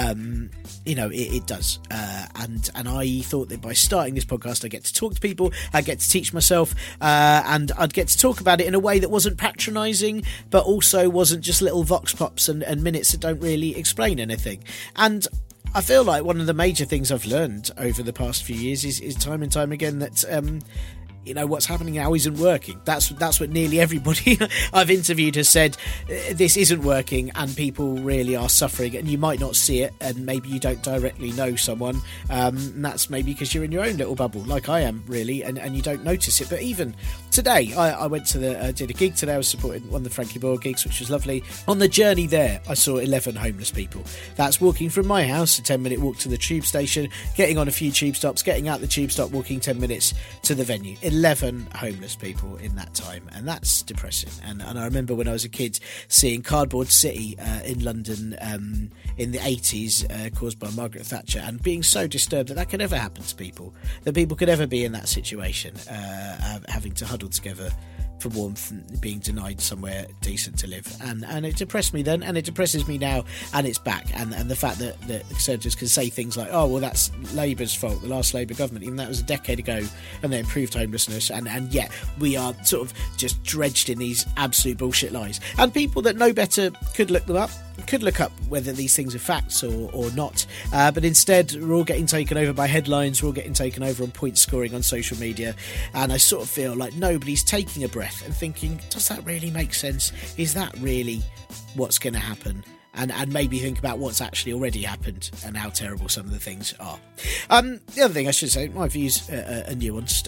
G: It does, and I thought that by starting this podcast I get to talk to people, I get to teach myself, and I'd get to talk about it in a way that wasn't patronising, but also wasn't just little vox pops and minutes that don't really explain anything. And I feel like one of the major things I've learned over the past few years is time and time again that what's happening now isn't working. That's what nearly everybody I've interviewed has said. This isn't working, and people really are suffering, and you might not see it, and maybe you don't directly know someone, and that's maybe because you're in your own little bubble, like I am, really, and you don't notice it. But even today, I went to did a gig today. I was supporting one of the Frankie Boyle gigs, which was lovely. On the journey there, I saw 11 homeless people. That's walking from my house, a 10-minute walk to the tube station, getting on a few tube stops, getting out the tube stop, walking 10 minutes to the venue. 11 homeless people in that time, and that's depressing. And I remember when I was a kid seeing Cardboard City in London in the 80s, caused by Margaret Thatcher, and being so disturbed that could ever happen to people, that people could ever be in that situation, having to huddle together for warmth and being denied somewhere decent to live. And it depressed me then, and it depresses me now, and it's back. And the fact that Conservatives can say things like, oh, well, that's Labour's fault, the last Labour government, even that was a decade ago, and they improved homelessness, and yet we are sort of just dredged in these absolute bullshit lies. And people that know better could look them up, could look up whether these things are facts or not, but instead we're all getting taken over by headlines, we're all getting taken over on point scoring on social media, and I sort of feel like nobody's taking a breath and thinking, does that really make sense? Is that really what's going to happen? And maybe think about what's actually already happened and how terrible some of the things are. The other thing I should say, my views are nuanced.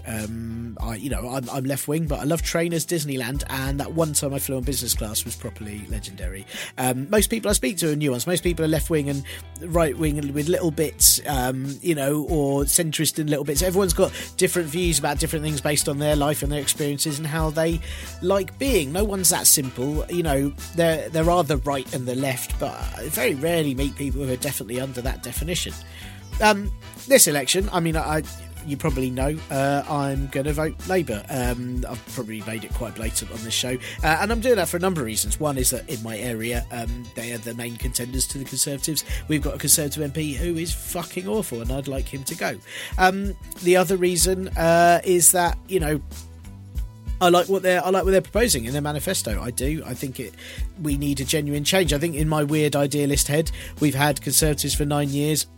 G: I'm left wing, but I love trainers, Disneyland, and that one time I flew on business class was properly legendary. Most people I speak to are nuanced. Most people are left wing and right wing with little bits, or centrist in little bits. Everyone's got different views about different things based on their life and their experiences and how they like being. No one's that simple. You know, there are the right and the left, but I very rarely meet people who are definitely under that definition. This election, I mean, you probably know, I'm going to vote Labour. I've probably made it quite blatant on this show, and I'm doing that for a number of reasons. One is that in my area, they are the main contenders to the Conservatives. We've got a Conservative MP who is fucking awful, and I'd like him to go. The other reason is that, you know, I like what they're proposing in their manifesto. I do. I think we need a genuine change. I think in my weird idealist head, we've had Conservatives for 9 years.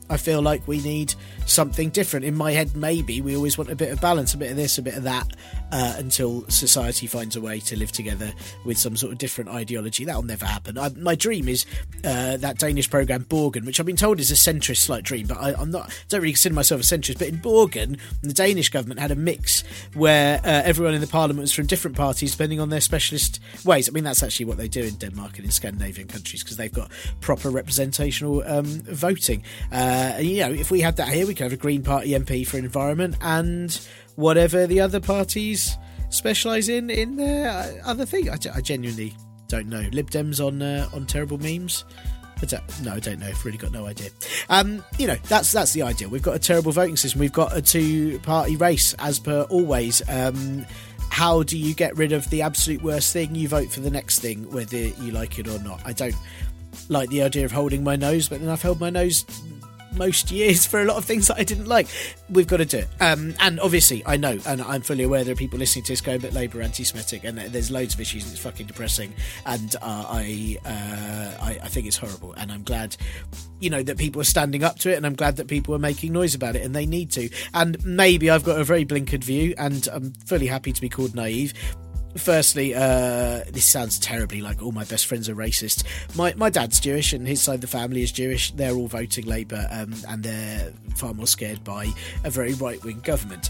G: I feel like we need something different. In my head, maybe we always want a bit of balance, a bit of this, a bit of that, until society finds a way to live together with some sort of different ideology. That'll never happen. My dream is that Danish programme Borgen, which I've been told is a centrist slight dream, but don't really consider myself a centrist. But in Borgen, the Danish government had a mix where everyone in the parliament was from different parties depending on their specialist ways. I mean, that's actually what they do in Denmark and in Scandinavian countries, because they've got proper representational voting. If we had that here, we could have a Green Party MP for environment and whatever the other parties specialise in their other thing. I genuinely don't know. Lib Dems on terrible memes. I don't know. I've really got no idea. That's the idea. We've got a terrible voting system. We've got a two-party race, as per always. How do you get rid of the absolute worst thing? You vote for the next thing, whether you like it or not. I don't like the idea of holding my nose, but then I've held my nose most years for a lot of things that I didn't like. We've got to do it. And obviously, I know, and I'm fully aware there are people listening to this going, but Labour anti-Semitic, and there's loads of issues, and it's fucking depressing. And I think it's horrible. And I'm glad, that people are standing up to it, and I'm glad that people are making noise about it, and they need to. And maybe I've got a very blinkered view, and I'm fully happy to be called naive. Firstly, this sounds terribly like all my best friends are racist. My dad's Jewish and his side of the family is Jewish. They're all voting Labour, and they're far more scared by a very right-wing government.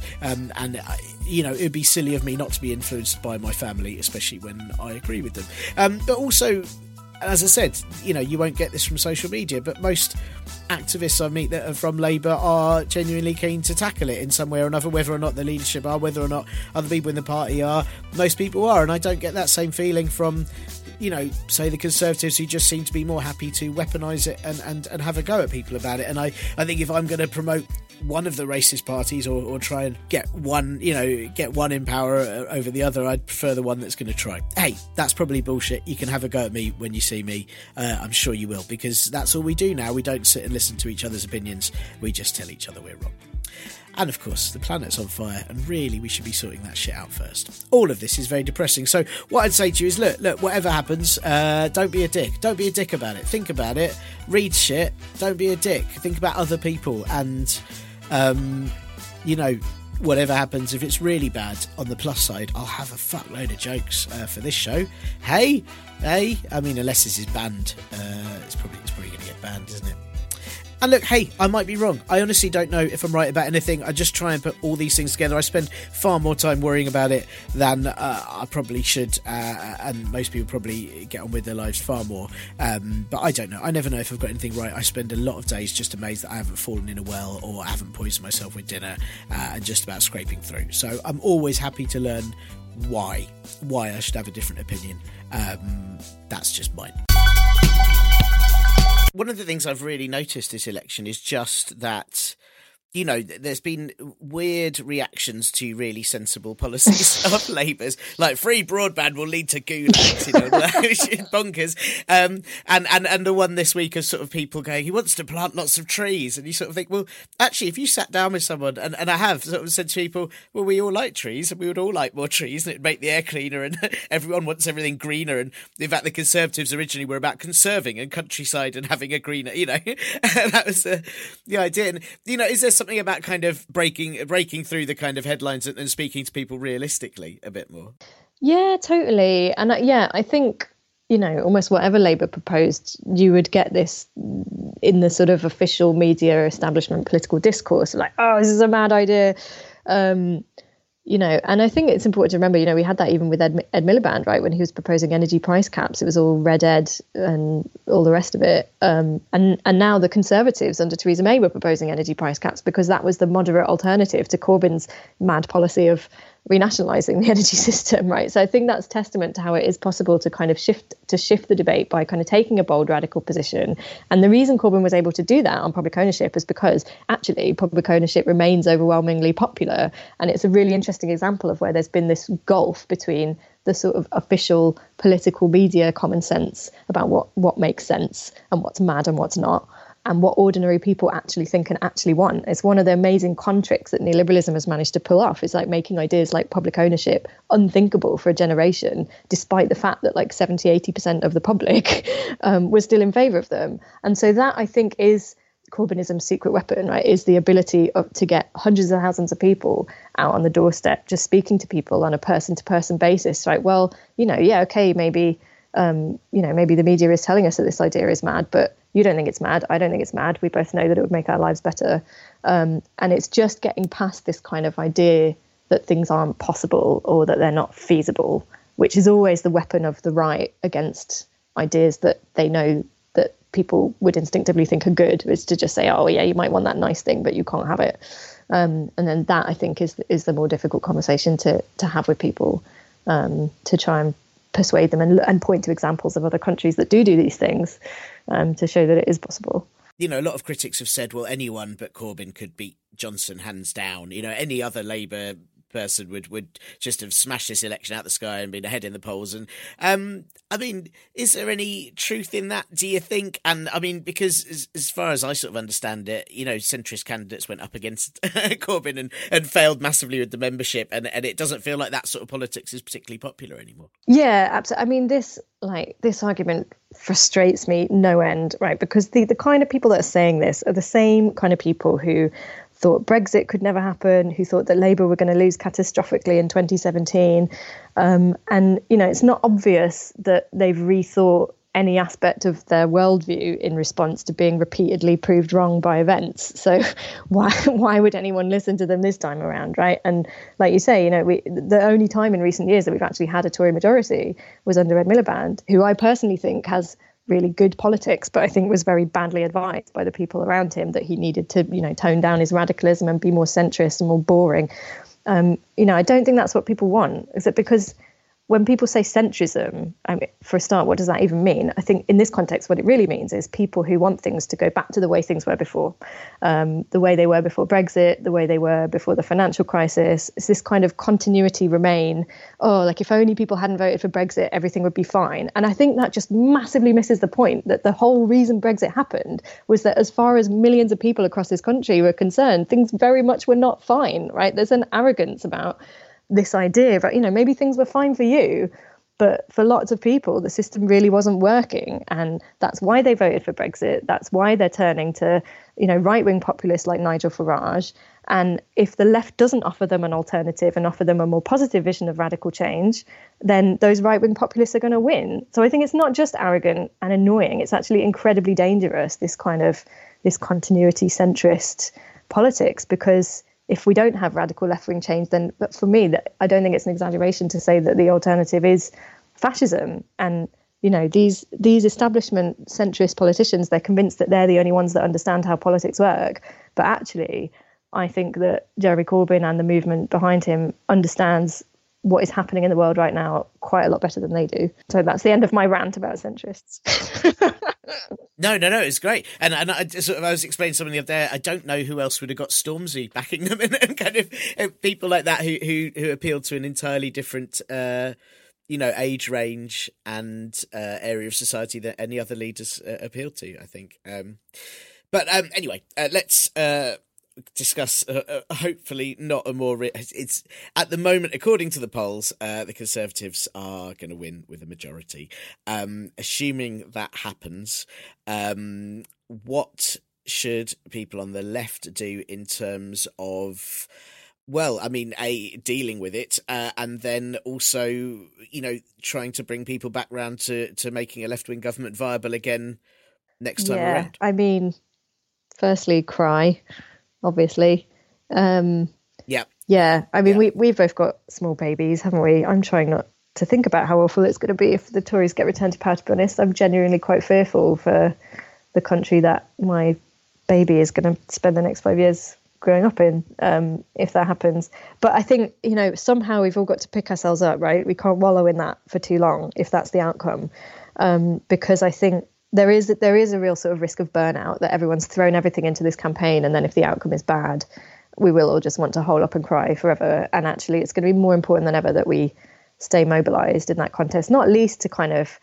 G: It would be silly of me not to be influenced by my family, especially when I agree with them. But also, as I said, you won't get this from social media, but most activists I meet that are from Labour are genuinely keen to tackle it in some way or another, whether or not the leadership are, whether or not other people in the party are. Most people are, and I don't get that same feeling from, say the Conservatives, who just seem to be more happy to weaponise it and have a go at people about it. And I think if I'm going to promote one of the racist parties or try and get one in power over the other, I'd prefer the one that's going to try. Hey, that's probably bullshit. You can have a go at me when you see me. I'm sure you will, because that's all we do now. We don't sit and listen to each other's opinions. We just tell each other we're wrong. And of course, the planet's on fire, and really we should be sorting that shit out first. All of this is very depressing. So what I'd say to you is, look, whatever happens, don't be a dick. Don't be a dick about it. Think about it. Read shit. Don't be a dick. Think about other people. And, whatever happens, if it's really bad, on the plus side, I'll have a fuckload of jokes for this show. Hey, I mean, unless this is banned, it's probably going to get banned, isn't it? And look, hey, I might be wrong. I honestly don't know if I'm right about anything. I just try and put all these things together. I spend far more time worrying about it than I probably should, and most people probably get on with their lives far more. But I don't know. I never know if I've got anything right. I spend a lot of days just amazed that I haven't fallen in a well or I haven't poisoned myself with dinner, and just about scraping through. So I'm always happy to learn why I should have a different opinion. That's just mine. One of the things I've really noticed this election is just that, there's been weird reactions to really sensible policies of Labour's, like free broadband will lead to gulags, bonkers. And the one this week of sort of people going, he wants to plant lots of trees, and you sort of think, well, actually, if you sat down with someone, and I have sort of said to people, well, we all like trees, and we would all like more trees, and it'd make the air cleaner, and everyone wants everything greener. And in fact, the Conservatives originally were about conserving and countryside and having a greener, and that was the idea. And, is there something about kind of breaking through the kind of headlines and speaking to people realistically a bit more? Yeah, totally. And I think, almost whatever Labour proposed, you would get this in the sort of official media establishment political discourse, like, oh, this is a mad idea. And I think it's important to remember, we had that even with Ed Miliband, right? When he was proposing energy price caps, it was all Red Ed and all the rest of it. And now the Conservatives under Theresa May were proposing energy price caps because that was the moderate alternative to Corbyn's mad policy of renationalising the energy system, right? So I think that's testament to how it is possible to kind of shift the debate by kind of taking a bold radical position. And the reason Corbyn was able to do that on public ownership is because actually public ownership remains overwhelmingly popular. And it's a really interesting example of where there's been this gulf between the sort of official political media common sense about what makes sense and what's mad and what's not, and what ordinary people actually think and actually want. It's one of the amazing con tricks that neoliberalism has managed to pull off. It's like making ideas like public ownership unthinkable for a generation, despite the fact that like 70-80% of the public was still in favour of them. And so that, I think, is
F: Corbynism's secret weapon, right, is the ability to get hundreds of thousands of people out on the doorstep, just speaking to people on a person-to-person basis, right? Well, maybe, maybe the media is telling us that this idea is mad, but you don't think it's mad. I don't think it's mad. We both know that it would make our lives better. And it's just getting past this kind of idea that things aren't possible or that they're not feasible, which is always the weapon of the right against ideas that they know that people would instinctively think are good, is to just say, oh, yeah, you might want that nice thing, but you can't have it. And then that, I think, is the more difficult conversation to have with people, to try and persuade them and point to examples of other countries that do these things, to show that it is possible.
G: A lot of critics have said, well, anyone but Corbyn could beat Johnson hands down. Any other Labour person would just have smashed this election out the sky and been ahead in the polls. And is there any truth in that, do you think? And because as far as I sort of understand it, centrist candidates went up against Corbyn and failed massively with the membership, and it doesn't feel like that sort of politics is particularly popular anymore.
F: Yeah, absolutely. This argument frustrates me no end, right? Because the kind of people that are saying this are the same kind of people who thought Brexit could never happen, who thought that Labour were going to lose catastrophically in 2017. It's not obvious that they've rethought any aspect of their worldview in response to being repeatedly proved wrong by events. So why would anyone listen to them this time around, right? And like you say, the only time in recent years that we've actually had a Tory majority was under Ed Miliband, who I personally think has really good politics, but I think was very badly advised by the people around him that he needed to, tone down his radicalism and be more centrist and more boring. I don't think that's what people want. Is it because when people say centrism, for a start, what does that even mean? I think in this context, what it really means is people who want things to go back to the way things were before, the way they were before Brexit, the way they were before the financial crisis. It's this kind of continuity remain. Oh, like if only people hadn't voted for Brexit, everything would be fine. And I think that just massively misses the point that the whole reason Brexit happened was that as far as millions of people across this country were concerned, things very much were not fine, right? There's an arrogance about this idea that, maybe things were fine for you, but for lots of people, the system really wasn't working. And that's why they voted for Brexit. That's why they're turning to, right-wing populists like Nigel Farage. And if the left doesn't offer them an alternative and offer them a more positive vision of radical change, then those right-wing populists are going to win. So I think it's not just arrogant and annoying. It's actually incredibly dangerous, this continuity centrist politics, because if we don't have radical left-wing change, then for me, I don't think it's an exaggeration to say that the alternative is fascism. And, these establishment centrist politicians, they're convinced that they're the only ones that understand how politics work. But actually, I think that Jeremy Corbyn and the movement behind him understands what is happening in the world right now quite a lot better than they do. So that's the end of my rant about centrists.
G: No, it's great. And I was explaining something the other day. I don't know who else would have got Stormzy backing them, and kind of people like that who appeal to an entirely different, age range and area of society that any other leaders appeal to, I think. But anyway, let's discuss hopefully not a more it's at the moment, according to the polls, the Conservatives are going to win with a majority. Assuming that happens, what should people on the left do in terms of, dealing with it, and then also, trying to bring people back round to making a left-wing government viable again next time around?
F: Firstly, cry. Obviously. We've both got small babies, haven't we? I'm trying not to think about how awful it's going to be if the Tories get returned to power, to be honest. I'm genuinely quite fearful for the country that my baby is going to spend the next 5 years growing up in, if that happens. But I think, somehow we've all got to pick ourselves up, right? We can't wallow in that for too long if that's the outcome. Because I think there is a real sort of risk of burnout, that everyone's thrown everything into this campaign, and then if the outcome is bad, we will all just want to hole up and cry forever. And actually, it's going to be more important than ever that we stay mobilised in that contest, not least to kind of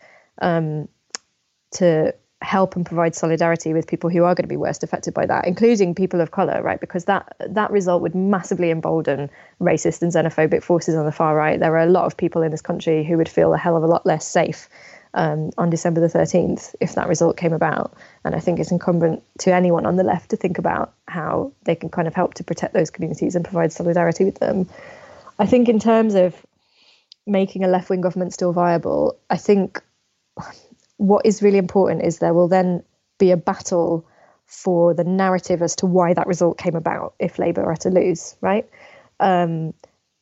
F: to help and provide solidarity with people who are going to be worst affected by that, including people of colour, right? Because that result would massively embolden racist and xenophobic forces on the far right. There are a lot of people in this country who would feel a hell of a lot less safe on December the 13th if that result came about. And I think it's incumbent to anyone on the left to think about how they can kind of help to protect those communities and provide solidarity with them. I think in terms of making a left-wing government still viable, I think what is really important is there will then be a battle for the narrative as to why that result came about if Labour are to lose, right? And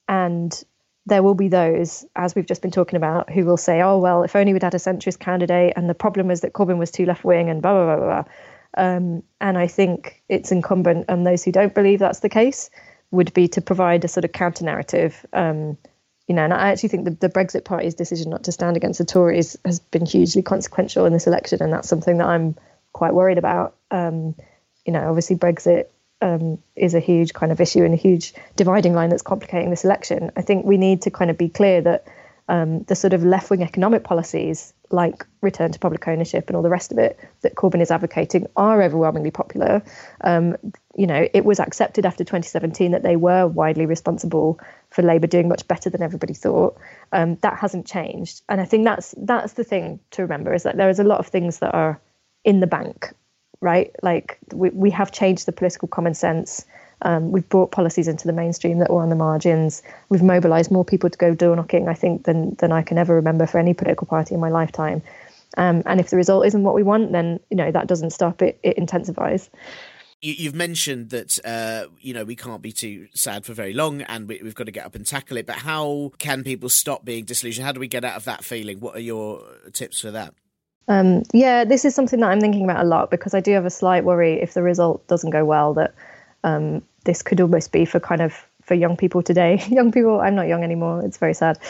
F: there will be those, as we've just been talking about, who will say, oh, well, if only we'd had a centrist candidate and the problem was that Corbyn was too left-wing and blah, blah, blah, blah. And I think it's incumbent on those who don't believe that's the case would be to provide a sort of counter-narrative. And I actually think the Brexit Party's decision not to stand against the Tories has been hugely consequential in this election, and that's something that I'm quite worried about. Obviously Brexit is a huge kind of issue and a huge dividing line that's complicating this election. I think we need to kind of be clear that the sort of left-wing economic policies like return to public ownership and all the rest of it that Corbyn is advocating are overwhelmingly popular. It was accepted after 2017 that they were widely responsible for Labour doing much better than everybody thought. That hasn't changed. And I think that's the thing to remember, is that there is a lot of things that are in the bank, right? Like we have changed the political common sense. We've brought policies into the mainstream that were on the margins. We've mobilised more people to go door knocking, I think, than I can ever remember for any political party in my lifetime. And if the result isn't what we want, then, that doesn't stop, it intensifies.
G: You've mentioned that, we can't be too sad for very long and we've got to get up and tackle it. But how can people stop being disillusioned? How do we get out of that feeling? What are your tips for that?
F: This is something that I'm thinking about a lot, because I do have a slight worry if the result doesn't go well that this could almost be for young people today. Young people, I'm not young anymore. It's very sad.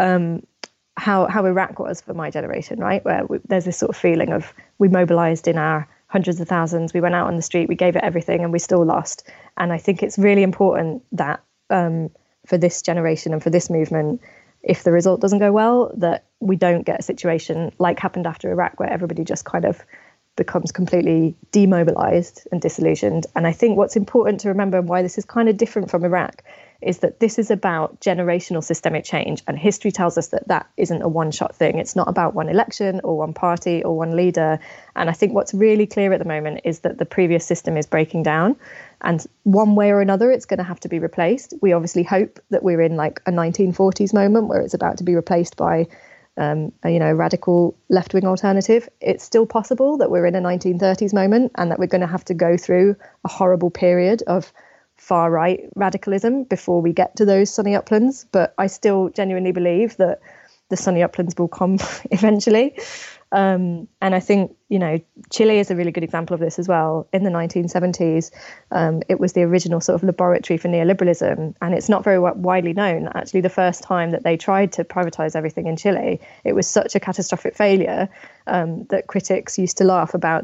F: How Iraq was for my generation, right? Where there's this sort of feeling of we mobilised in our hundreds of thousands. We went out on the street, we gave it everything, and we still lost. And I think it's really important that for this generation and for this movement, if the result doesn't go well, that we don't get a situation like happened after Iraq, where everybody just kind of becomes completely demobilized and disillusioned. And I think what's important to remember, and why this is kind of different from Iraq, is that this is about generational systemic change. And history tells us that that isn't a one-shot thing. It's not about one election or one party or one leader. And I think what's really clear at the moment is that the previous system is breaking down. And one way or another, it's going to have to be replaced. We obviously hope that we're in like a 1940s moment where it's about to be replaced by a radical left-wing alternative. It's still possible that we're in a 1930s moment and that we're going to have to go through a horrible period of far-right radicalism before we get to those sunny uplands. But I still genuinely believe that the sunny uplands will come eventually. And I think, Chile is a really good example of this as well. In the 1970s, it was the original sort of laboratory for neoliberalism. And it's not very widely known. Actually, the first time that they tried to privatize everything in Chile, it was such a catastrophic failure that critics used to laugh about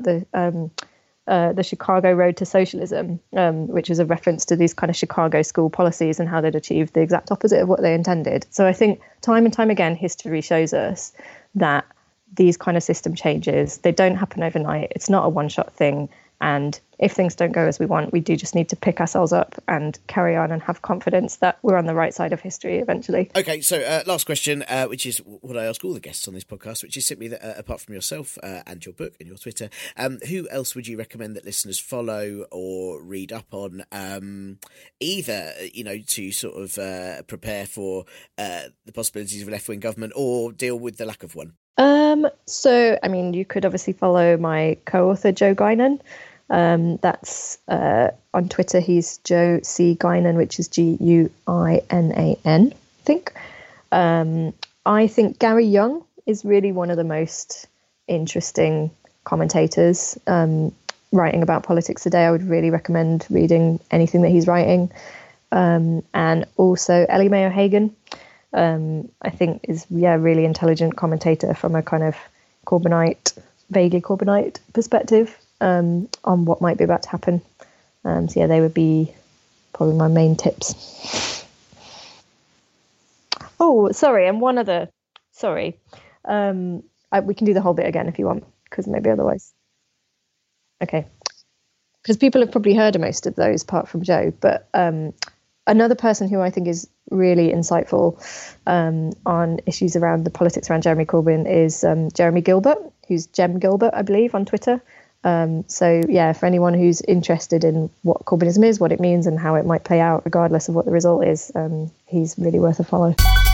F: the Chicago Road to Socialism, which is a reference to these kind of Chicago school policies and how they'd achieved the exact opposite of what they intended. So I think time and time again, history shows us that these kind of system changes, they don't happen overnight. It's not a one-shot thing. And if things don't go as we want, we do just need to pick ourselves up and carry on and have confidence that we're on the right side of history eventually.
G: Okay, so last question, which is what I ask all the guests on this podcast, which is simply that apart from yourself and your book and your Twitter, who else would you recommend that listeners follow or read up on, either, to sort of prepare for the possibilities of a left-wing government or deal with the lack of one?
F: You could obviously follow my co-author, Joe Guinan. That's on Twitter. He's Joe C. Guinan, which is Guinan, I think. I think Gary Young is really one of the most interesting commentators writing about politics today. I would really recommend reading anything that he's writing. And also Ellie Mae O'Hagan. I think is really intelligent commentator from a kind of vaguely Corbynite perspective on what might be about to happen. They would be probably my main tips. Oh, sorry, and one other. Sorry, we can do the whole bit again if you want, because maybe otherwise. Okay, because people have probably heard of most of those apart from Joe, but Another person who I think is really insightful on issues around the politics around Jeremy Corbyn is Jeremy Gilbert, who's Jem Gilbert, I believe, on Twitter. So yeah, for anyone who's interested in what Corbynism is, what it means and how it might play out, regardless of what the result is, he's really worth a follow.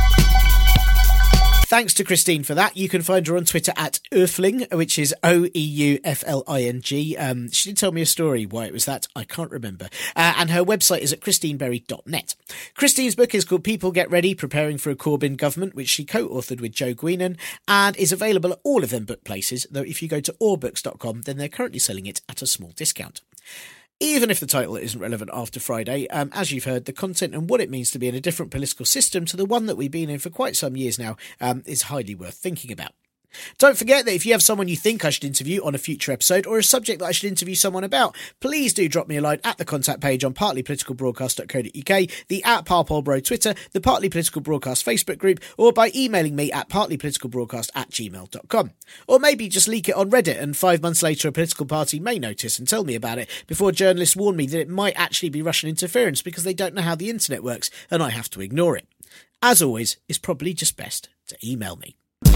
G: Thanks to Christine for that. You can find her on Twitter at Oefling, which is Oeufling. She did tell me a story. Why it was that, I can't remember. And her website is at christineberry.net. Christine's book is called People Get Ready, Preparing for a Corbyn Government, which she co-authored with Joe Guinan, and is available at all of them book places, though if you go to aurbooks.com, then they're currently selling it at a small discount. Even if the title isn't relevant after Friday, as you've heard, the content and what it means to be in a different political system to the one that we've been in for quite some years now is highly worth thinking about. Don't forget that if you have someone you think I should interview on a future episode or a subject that I should interview someone about, please do drop me a line at the contact page on partlypoliticalbroadcast.co.uk, the @ParpolBro Twitter, the Partly Political Broadcast Facebook group, or by emailing me at partlypoliticalbroadcast@gmail.com. Or maybe just leak it on Reddit and 5 months later a political party may notice and tell me about it before journalists warn me that it might actually be Russian interference because they don't know how the internet works and I have to ignore it. As always, it's probably just best to email me.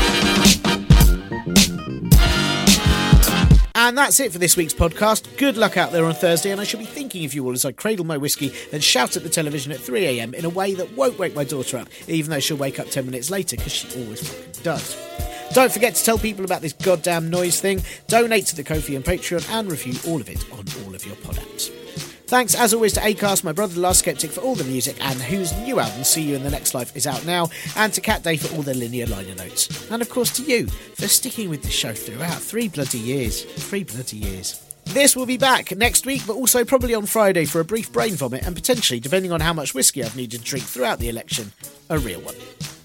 G: And that's it for this week's podcast. Good luck out there on Thursday, and I shall be thinking of you all as I cradle my whiskey and shout at the television at 3 a.m. in a way that won't wake my daughter up, even though she'll wake up 10 minutes later, because she always fucking does. Don't forget to tell people about this goddamn noise thing, donate to the Ko-fi and Patreon, and review all of it on all of your pod apps. Thanks, as always, to Acast, my brother the Last Skeptic, for all the music, and whose new album, See You in the Next Life, is out now, and to Cat Day for all their linear liner notes. And, of course, to you for sticking with the show throughout 3 bloody years. 3 bloody years. This will be back next week, but also probably on Friday for a brief brain vomit, and potentially, depending on how much whiskey I've needed to drink throughout the election, a real one.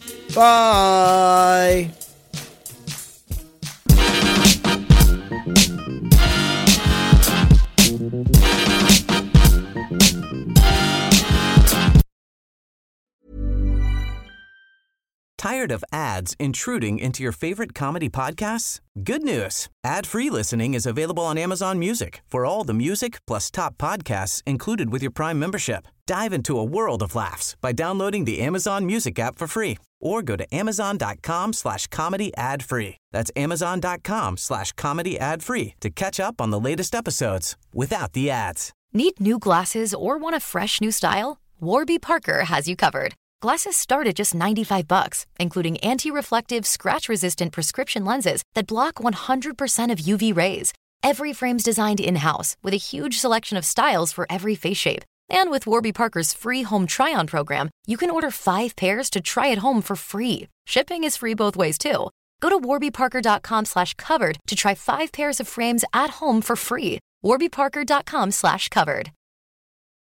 G: Bye!
L: Tired of ads intruding into your favorite comedy podcasts? Good news. Ad-free listening is available on Amazon Music for all the music plus top podcasts included with your Prime membership. Dive into a world of laughs by downloading the Amazon Music app for free or go to amazon.com/comedy ad-free. That's amazon.com/comedy ad-free to catch up on the latest episodes without the ads.
D: Need new glasses or want a fresh new style? Warby Parker has you covered. Glasses start at just $95, including anti-reflective, scratch-resistant prescription lenses that block 100% of UV rays. Every frame's designed in-house with a huge selection of styles for every face shape. And with Warby Parker's free home try-on program, you can order 5 pairs to try at home for free. Shipping is free both ways, too. Go to warbyparker.com/covered to try 5 pairs of frames at home for free. warbyparker.com/covered.